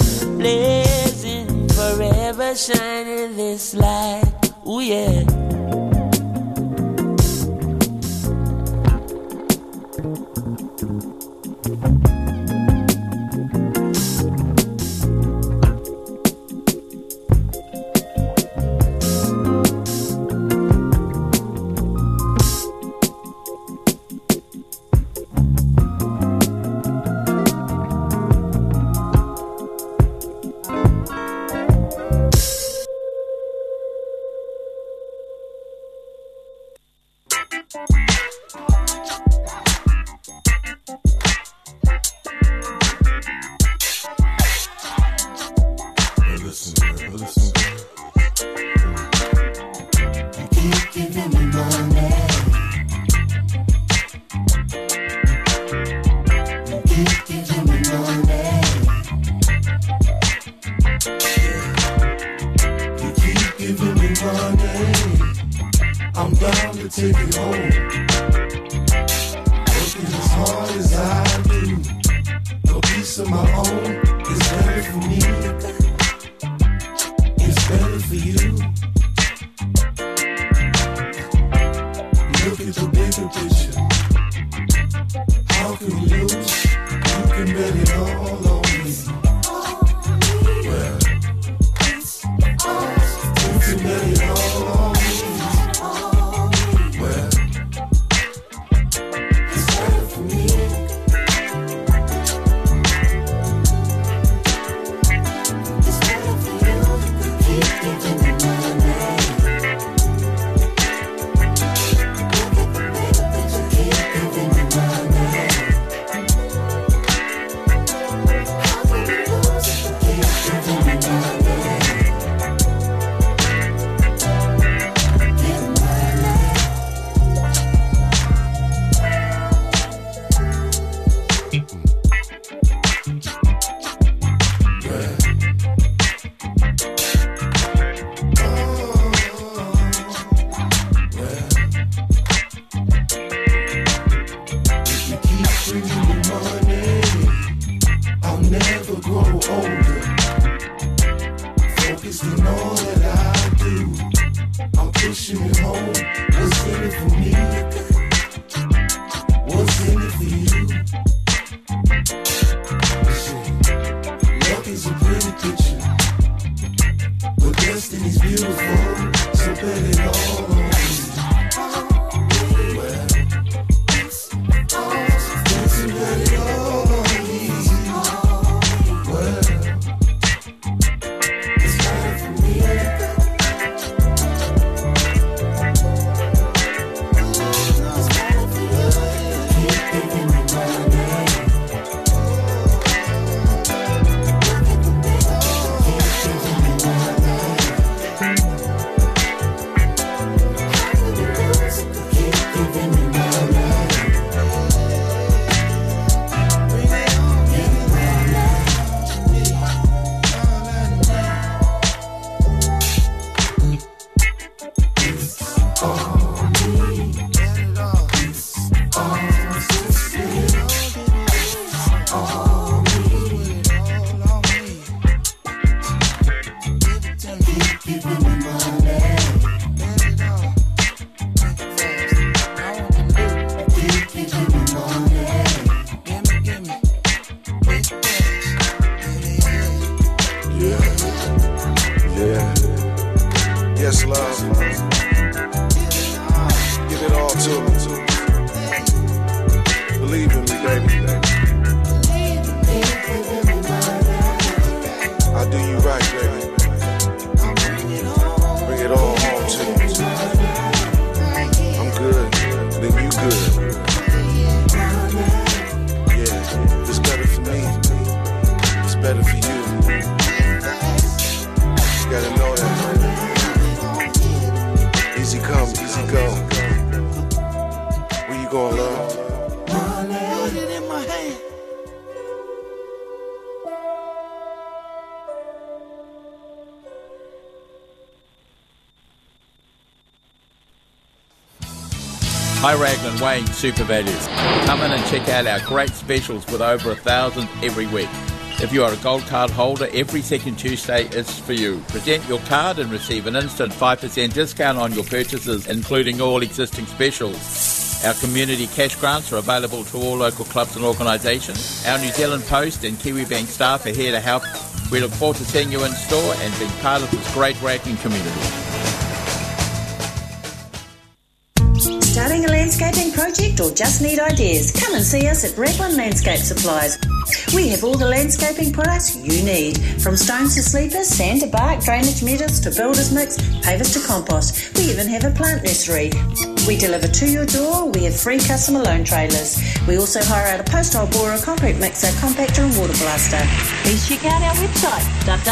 blazing. Forever shining this light, ooh yeah. Focused on all that I do. I'm pushing it home. What's in it for me? What's in it for you? Luck is a pretty picture, but destiny's beautiful, so bet it all on me. Well, dancing, bet it all on me. Well, it's better for me. Yes, love. Give it all to me. Believe in me, baby. I'll do you right, baby. Bring it all home to me. I'm good, then you good. Yeah, it's better for me. It's better for you. You gotta know that, baby. Easy come, easy go. Where you going, love? Put it in my hand. Hi Raglan Wayne Super Values. Come in and check out our great specials with over 1,000 every week. If you are a gold card holder, every second Tuesday is for you. Present your card and receive an instant 5% discount on your purchases, including all existing specials. Our community cash grants are available to all local clubs and organisations. Our New Zealand Post and Kiwi Bank staff are here to help. We look forward to seeing you in store and being part of this great Raglan community. Starting a landscaping project or just need ideas? Come and see us at Raglan Landscape Supplies. We have all the landscaping products you need, from stones to sleepers, sand to bark, drainage meters to builder's mix, pavers to compost. We even have a plant nursery. We deliver to your door. We have free customer loan trailers. We also hire out a post hole borer, concrete mixer, compactor and water blaster. Please check out our website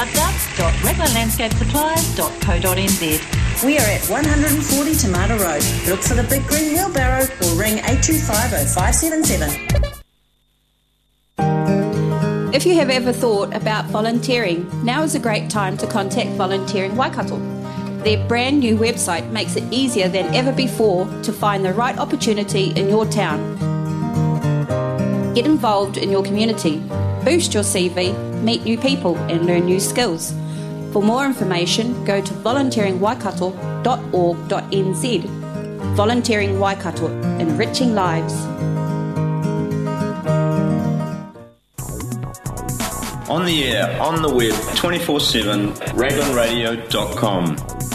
www.raglanlandscapesupplies.co.nz. We are at 140 Tomato Road. Look for the big green wheelbarrow or ring 8250577. If you have ever thought about volunteering, now is a great time to contact Volunteering Waikato. Their brand new website makes it easier than ever before to find the right opportunity in your town. Get involved in your community, boost your CV, meet new people and learn new skills. For more information, go to volunteeringwaikato.org.nz. Volunteering Waikato, enriching lives. On the air, on the web, 24/7, raglanradio.com.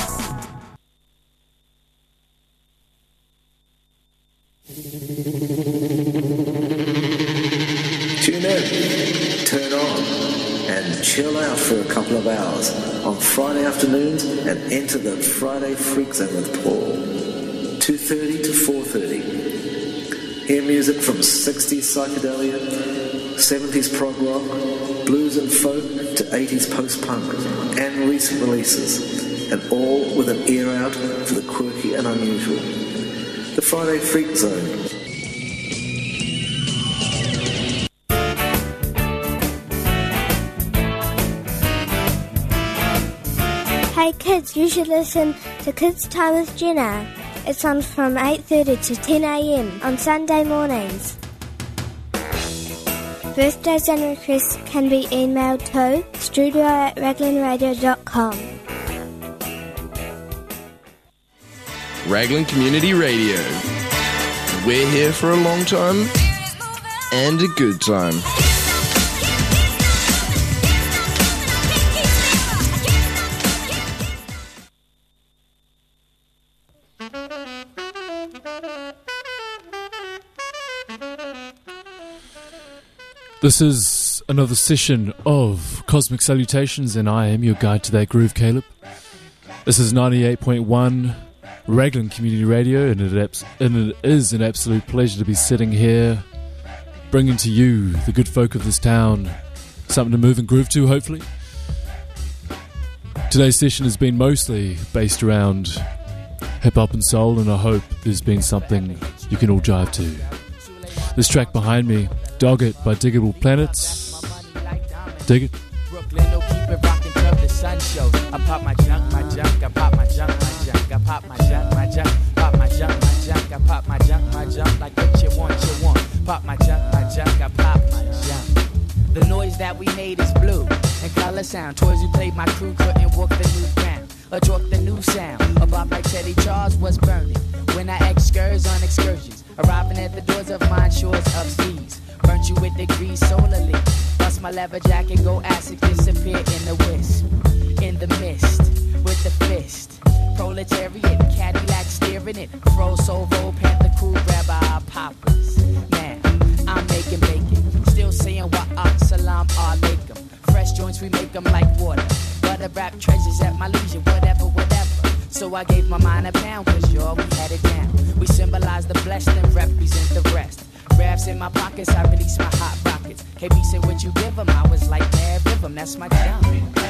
Tune in, turn on, and chill out for a couple of hours on Friday afternoons and enter the Friday Freak Zone with Paul. 2:30 to 4:30. Hear music from 60s psychedelia, 70s prog rock, blues and folk to 80s post-punk, and recent releases, and all with an ear out for the quirky and unusual. The Friday Freak Zone. Hey kids, you should listen to Kids Time with Jenna. It's on from 8:30 to 10 a.m. on Sunday mornings. Birthdays and requests can be emailed to studio@raglanradio.com. Raglan Community Radio. We're here for a long time and a good time. This is another session of Cosmic Salutations, and I am your guide to that groove, Caleb. This is 98.1 Raglan Community Radio, and it is an absolute pleasure to be sitting here, bringing to you, the good folk of this town, something to move and groove to, hopefully. Today's session has been mostly based around hip-hop and soul, and I hope there's been something you can all jive to. This track behind me, Dog It by Diggable Planets. Dig it. Brooklyn, no keep it rockin' till the sun shows. I pop my junk, I pop my junk, I pop my junk, pop my junk, I pop my junk, like what you want, Pop my junk, I pop my junk. The noise that we made is blue and color sound. Toys we played, my crew couldn't walk the new ground or talk the new sound. A bop like Teddy Charles was burning when I excurs on excursions, arriving at the doors of mine shores of seas. Burnt you with degrees solarly. Bust my leather jacket, go acid, disappear in the wisp. In the mist, with the fist. Proletariat, Cadillac steering it. Fro, Sovo, Panther, cool, grab our poppers. Now, I'm making bacon. Still saying wa'ak, salam, alaikum. Fresh joints, we make them like water. Butter rap treasures at my leisure, whatever. So I gave my mind a pound, cause y'all, we had it down. We symbolize the blessed and represent the rest. Raps in my pockets, I release my hot rockets. KB said what you give them, I was like mad rhythm, that's my job.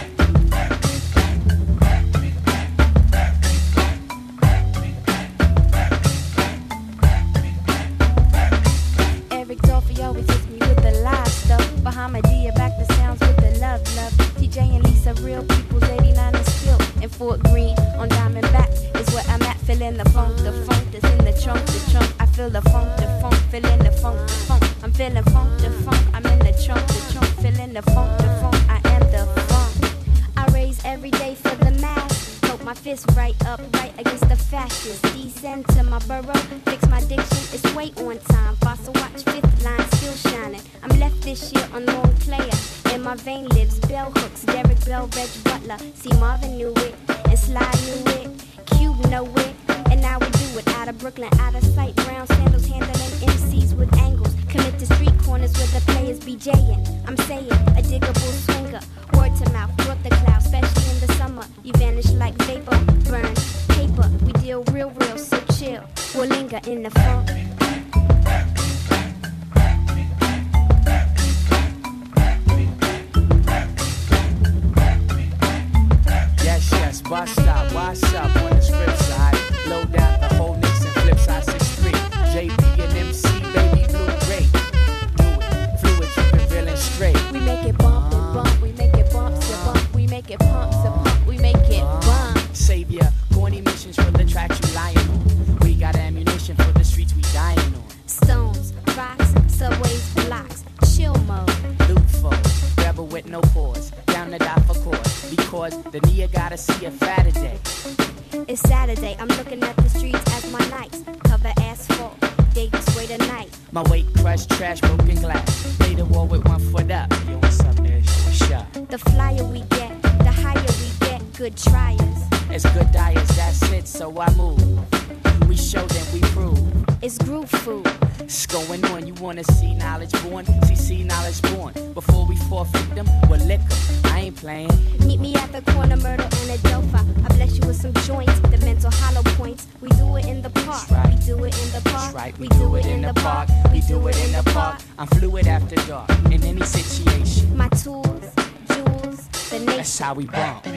Eric Dolphy always hits me with the live stuff. Bahamadia back the sounds with the love. TJ and Lisa, real people's 89 is still in Fort Greene on Diamondback is where I'm at, feeling the funk that's in the trunk, I feel the funk, feeling the funk, I'm feeling funk, I'm in the trunk, feeling the funk, I am the funk. I raise every day for the mass, poke my fist right up, right against the fascists, descend to my burrow, fix my diction, it's way on time, fossil watch, fifth line, still shining, I'm left this year on long player, in my vein lives bell hooks, Derek Bell, Reg Butler, see Marvin knew it, and Sly knew it, Cube know it, and now we do it, out of Brooklyn, out of sight, brown sandals, handling MCs with angles, commit to street corners where the players be jaying, I'm saying, a diggable swinger, word to mouth, brought the cloud, especially in the summer, you vanish like vapor, burn paper, we deal real, so chill, we'll linger in the funk. Yes, bust up, what's up on the script side? Low down the whole Nixon, flip side 6'3". JP and MC, baby blue great. Do it, fluid, keep it real and straight. We make it bump and bump, we make it bump to bump, we make it pump to pump, we make it bump. Savior, corny missions for the tracks you lying on. We got ammunition for the streets we dying on. Stones, rocks, subways, blocks, chill mode. Loot foe, rebel with no pause, down to die for cause. Because the Nia gotta see a fatter day. It's Saturday, I'm looking at the streets as my nights. Cover asphalt, day this way tonight. My weight crushed, trash, broken glass. Lay the wall with 1 foot up. Yo, what's up, man? What's up? The flyer we get, the higher we get, good triers. It's good diets, that's it, so I move. We show them we prove. It's groove food. It's going on, you wanna see knowledge born? See knowledge born. Before we forfeit them, we'll lick them. I ain't playing. Meet me at the corner, Myrtle and Adelphi. I bless you with some joints, the mental hollow points. We do it in the park. Right. We do it in the park. Right. We do it in the park. We do it in the park. I'm fluid after dark, in any situation. My tools, jewels, the nation. That's how we bump.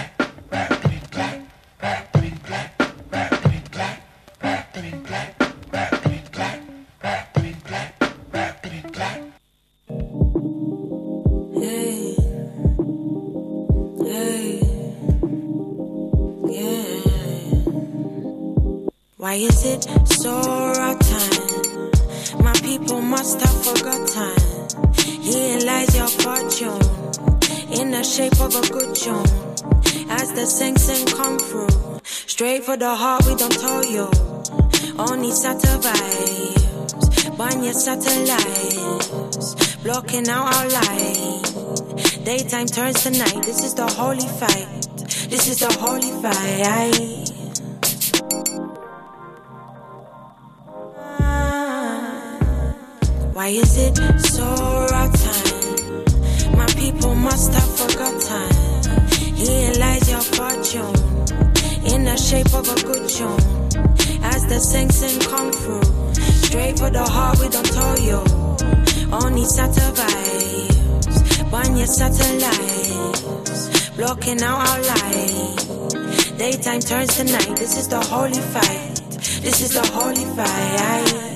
Why is it so rotten? My people must have forgotten. Here lies your fortune, in the shape of a good tune. As the sing come through, Straight for the heart, we don't tell you. Only Saturn vibes, Banya satellites, blocking out our light. Daytime turns to night, this is the holy fight. This is the holy fight. Why is it so rotten? My people must have forgotten. Here lies your fortune, in the shape of a good tune. As the sing come through, straight for the heart, we don't tell you. Only Saturn vibes, Banya satellites, blocking out our light. Daytime turns to night, this is the holy fight. This is the holy fight.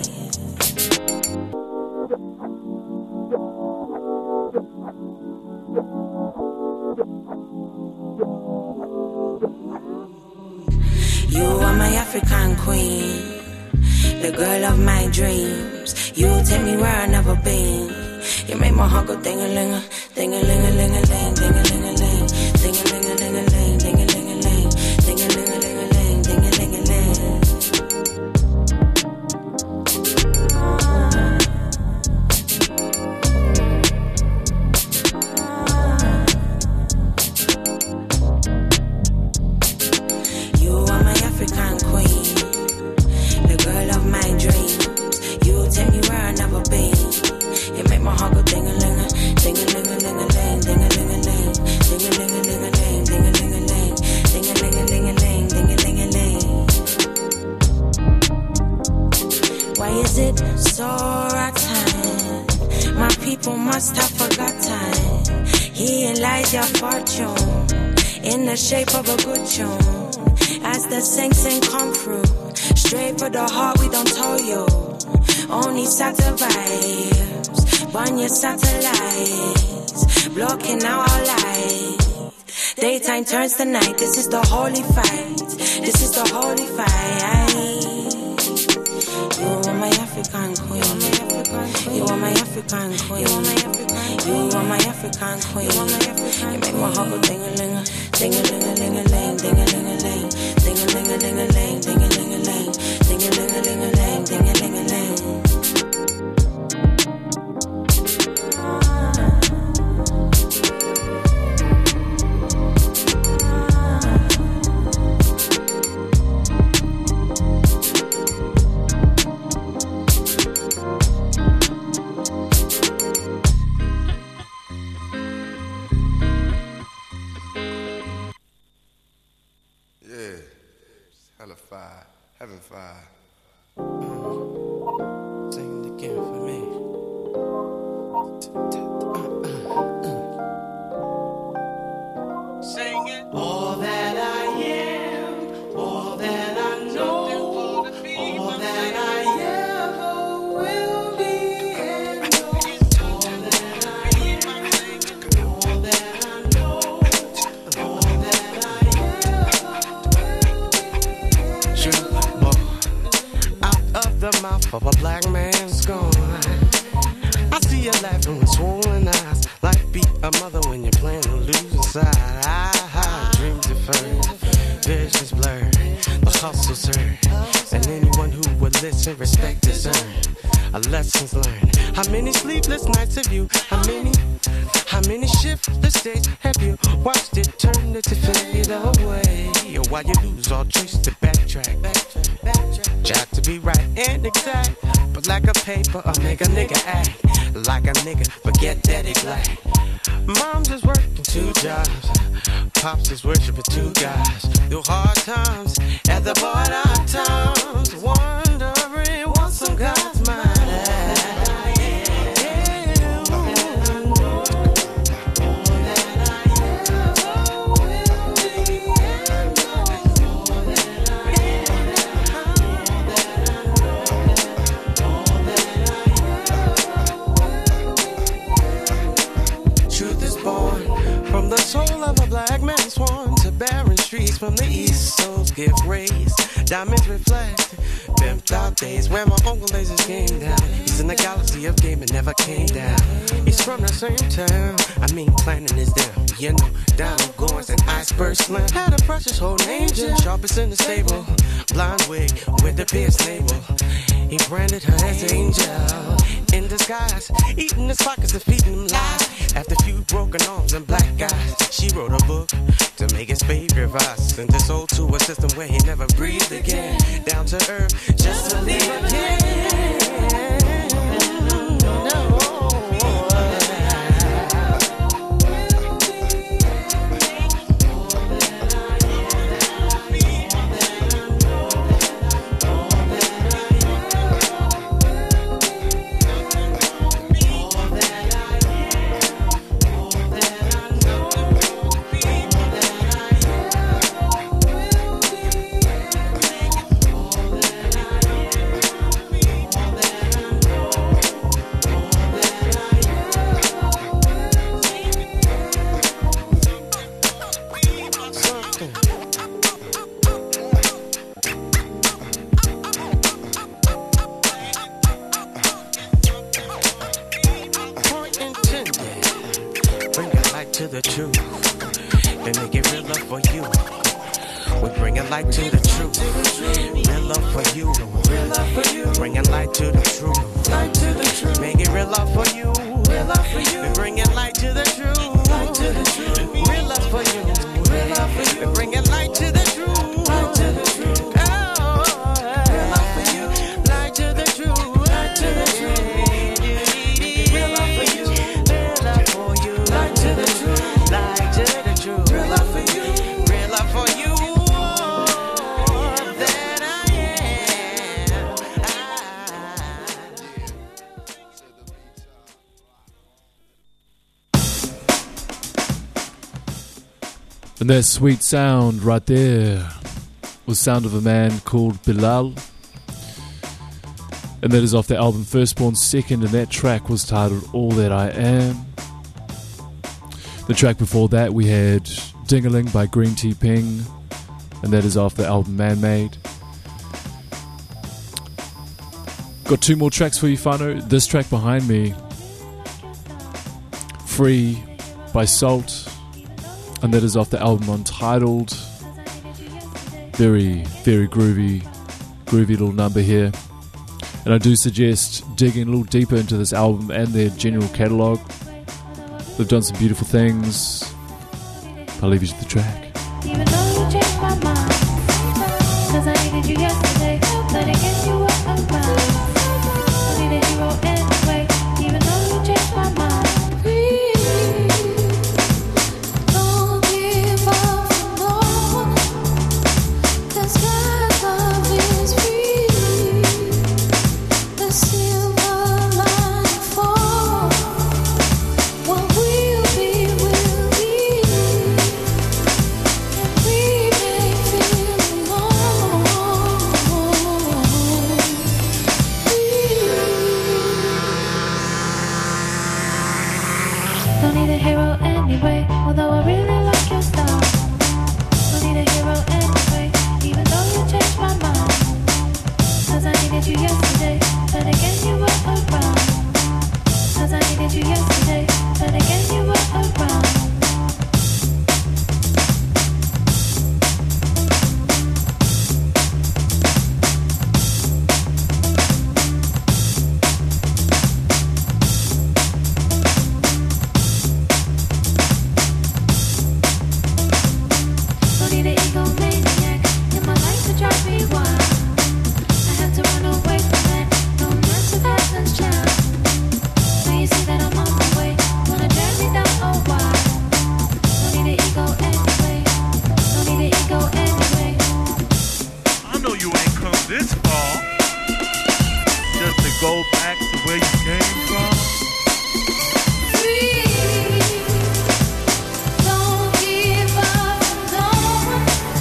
You are my African queen, the girl of my dreams. You take me where I've never been. You make my heart go ding-a-ling-a, ding-a-ling-a-ling-a-ling, ding-a-ling-a-ling, ding-a-ling-a-ling-a-ling, ding-a-ling-a-ling, ding-a-ling-a-ling-a-ling, ding-a-ling-a-ling. So rotten, my people must have forgotten. Here lies your fortune, in the shape of a good tune. As the sing come through, straight for the heart, we don't tell you. Only Saturn vibes, Banya satellites, blocking out our light. Daytime turns to night, this is the holy fight. This is the holy fight. You are my African queen. You are my African queen. You are my African queen. You make my heart go ding-a-ling-a, ding-a-ling-a-ling-a-ling, ding-a-ling-a-ling, ding-a-ling-a-ling-a-ling, ding-a-ling-a-ling, ding-a-ling-a-ling-a-ling, ding-a-ling-a-ling. Having fire. Sing it again for me. Sing it. All that I am, all that I know, all that I ever will be, and all that I am, all that I know, all that I ever will be. Sure. Of the mouth of a black man's gone. I see you laughing with swollen eyes. Life beat a mother when you're playing the losing side. Dreams deferred, visions blurred, the hustle's heard, and anyone who would listen, respect is earned. A lessons learned. How many sleepless nights have you? How many shiftless days have you watched it turn to fade away? Or while you lose all choice to backtrack. Got to be right and exact, but like a paper, I make a nigga act like a nigga. Forget that he black. Mom's is working 2 jobs, pops is worshiping 2 guys. Through hard times, at the board of times, wondering what's on God's mind. From the soul of a black man sworn to barren streets, from the east, souls give grace. Diamonds reflect, them out days when my uncle lays his game down. He's in the galaxy of game and never came down. He's from the same town. I mean, planning is down. You know, down goings and iceberg slam. Had a precious whole angel, sharpest in the stable. Blonde wig with the pierced navel. He branded her as angel in disguise, eating his pockets and feeding him lies. After a few broken arms and black eyes, she wrote a book to make his favorite vice. Sent his soul to a system where he never breathed again. Down to earth, just to live again. And that sweet sound right there was sound of a man called Bilal. And that is off the album Firstborn Second, and that track was titled All That I Am. The track before that we had Dingaling by Green Tea Ping, and that is off the album Man Made. Got two more tracks for you, whānau. This track behind me, Free by Salt, and that is off the album Untitled. Very, very groovy little number here. And I do suggest digging a little deeper into this album and their general catalogue. They've done some beautiful things. I'll leave you to the track. Even though you changed my mind, 'cause I needed you yesterday, but again you were around. I need a hero anyway, even though you changed my mind. Don't give up no one, 'cause God's love is free. The silver lining for what will be, will be. And we may feel alone. Don't need a hero anyway, although I really like your style. Don't need a hero anyway, even though you changed my mind. 'Cause I needed you yesterday, but again you were around. 'Cause I needed you yesterday, but again you were around. Don't need an egomaniac in my life to drive me wild. I had to run away from that, no mess with Athens child. Now you see that I'm on my way, wanna drag me down, oh why? Don't need an ego anyway, don't need an ego anyway. I know you ain't come this far just to go back to where you came from. Don't give up no one,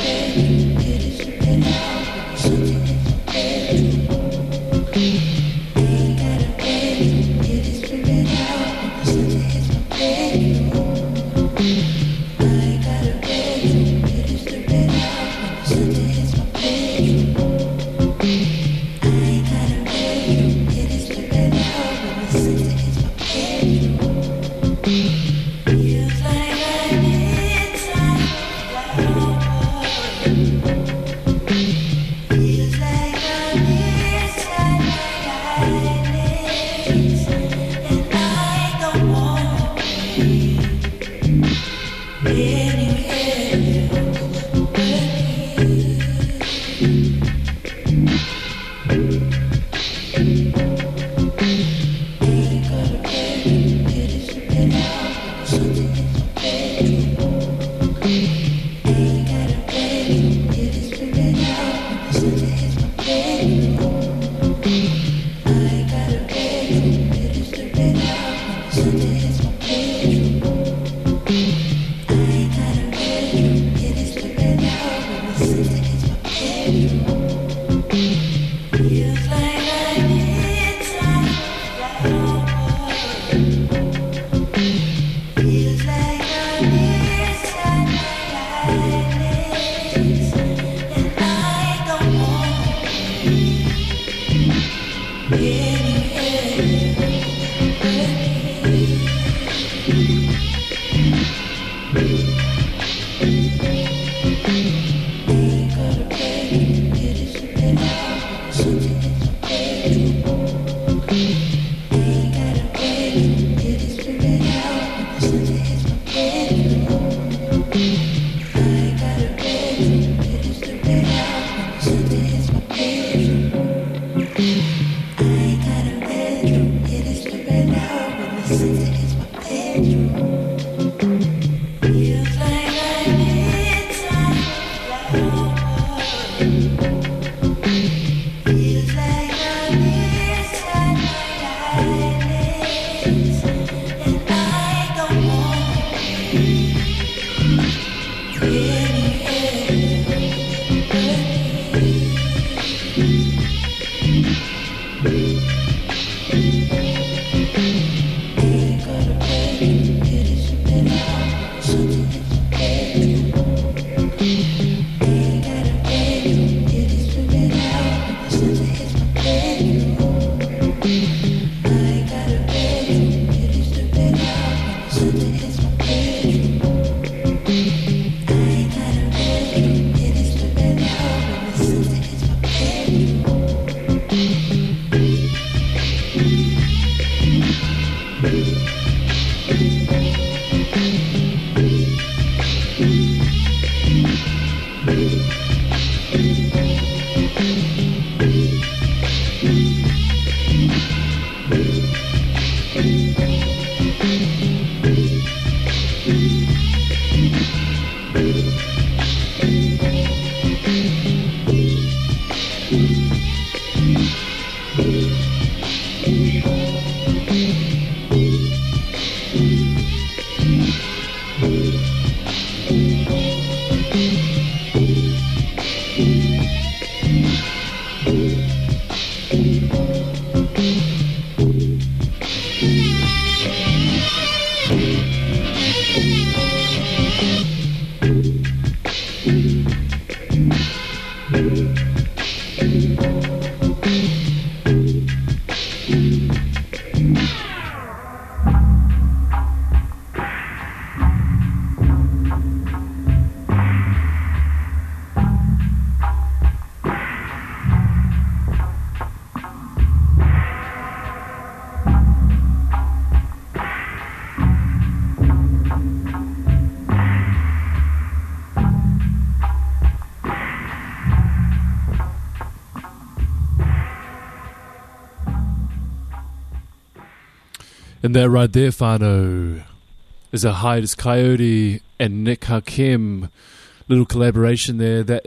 And that right there, whānau, is a Hiatus Coyote and Nick Hakim little collaboration there. That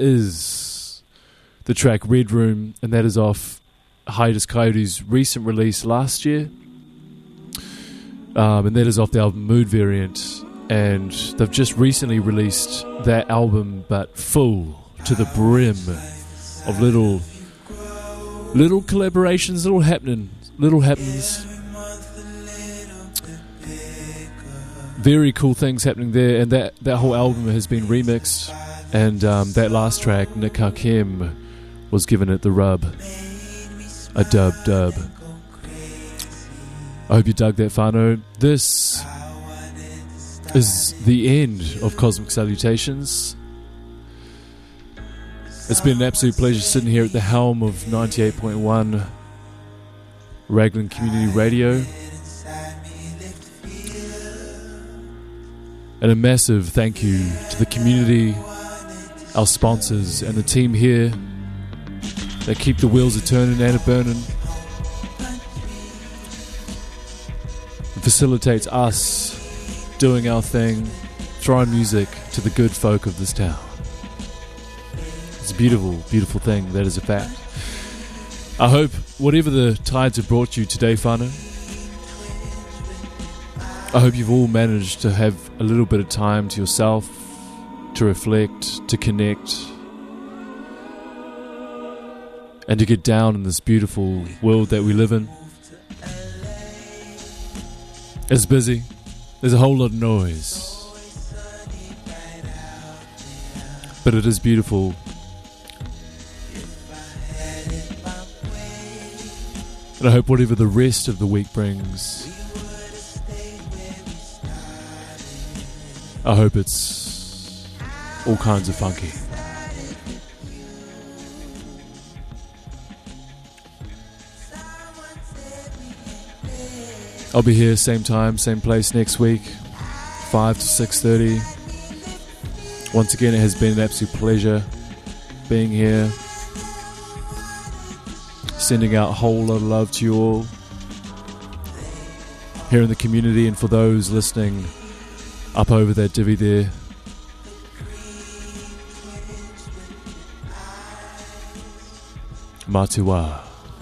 is the track Red Room, and that is off Hiatus Coyote's recent release last year. And that is off the album Mood Variant. and they've just recently released their album, but full to the brim of little collaborations, little happenings. Very cool things happening there, and that whole album has been remixed, and that last track, Nick Hakim, was given it the rub. A dub. I hope you dug that, whānau. This is the end of Cosmic Salutations. It's been an absolute pleasure sitting here at the helm of 98.1 Raglan Community Radio. And a massive thank you to the community, our sponsors, and the team here that keep the wheels a-turning and a-burning. It facilitates us doing our thing, throwing music to the good folk of this town. It's a beautiful, beautiful thing, that is a fact. I hope whatever the tides have brought you today, whānau, I hope you've all managed to have a little bit of time to yourself, to reflect, to connect, and to get down in this beautiful world that we live in. It's busy. There's a whole lot of noise. But it is beautiful. And I hope whatever the rest of the week brings, I hope it's all kinds of funky. I'll be here same time, same place next week, 5 to 6:30. Once again, it has been an absolute pleasure being here. Sending out a whole lot of love to you all here in the community, and for those listening up over that divvy there. Matua.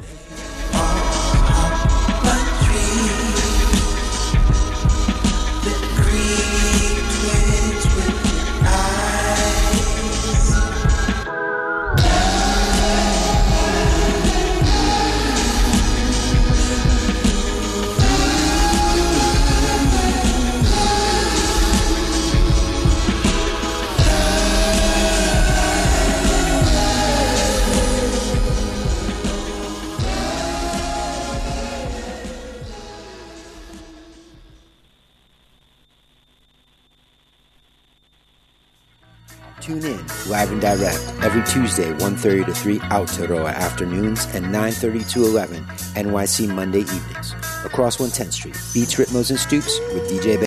Tune in live and direct every Tuesday 1:30 to 3 Aotearoa afternoons and 9:30 to 11 NYC Monday evenings across 110th Street. Beats, Ritmos, and Stoops with DJ Ben.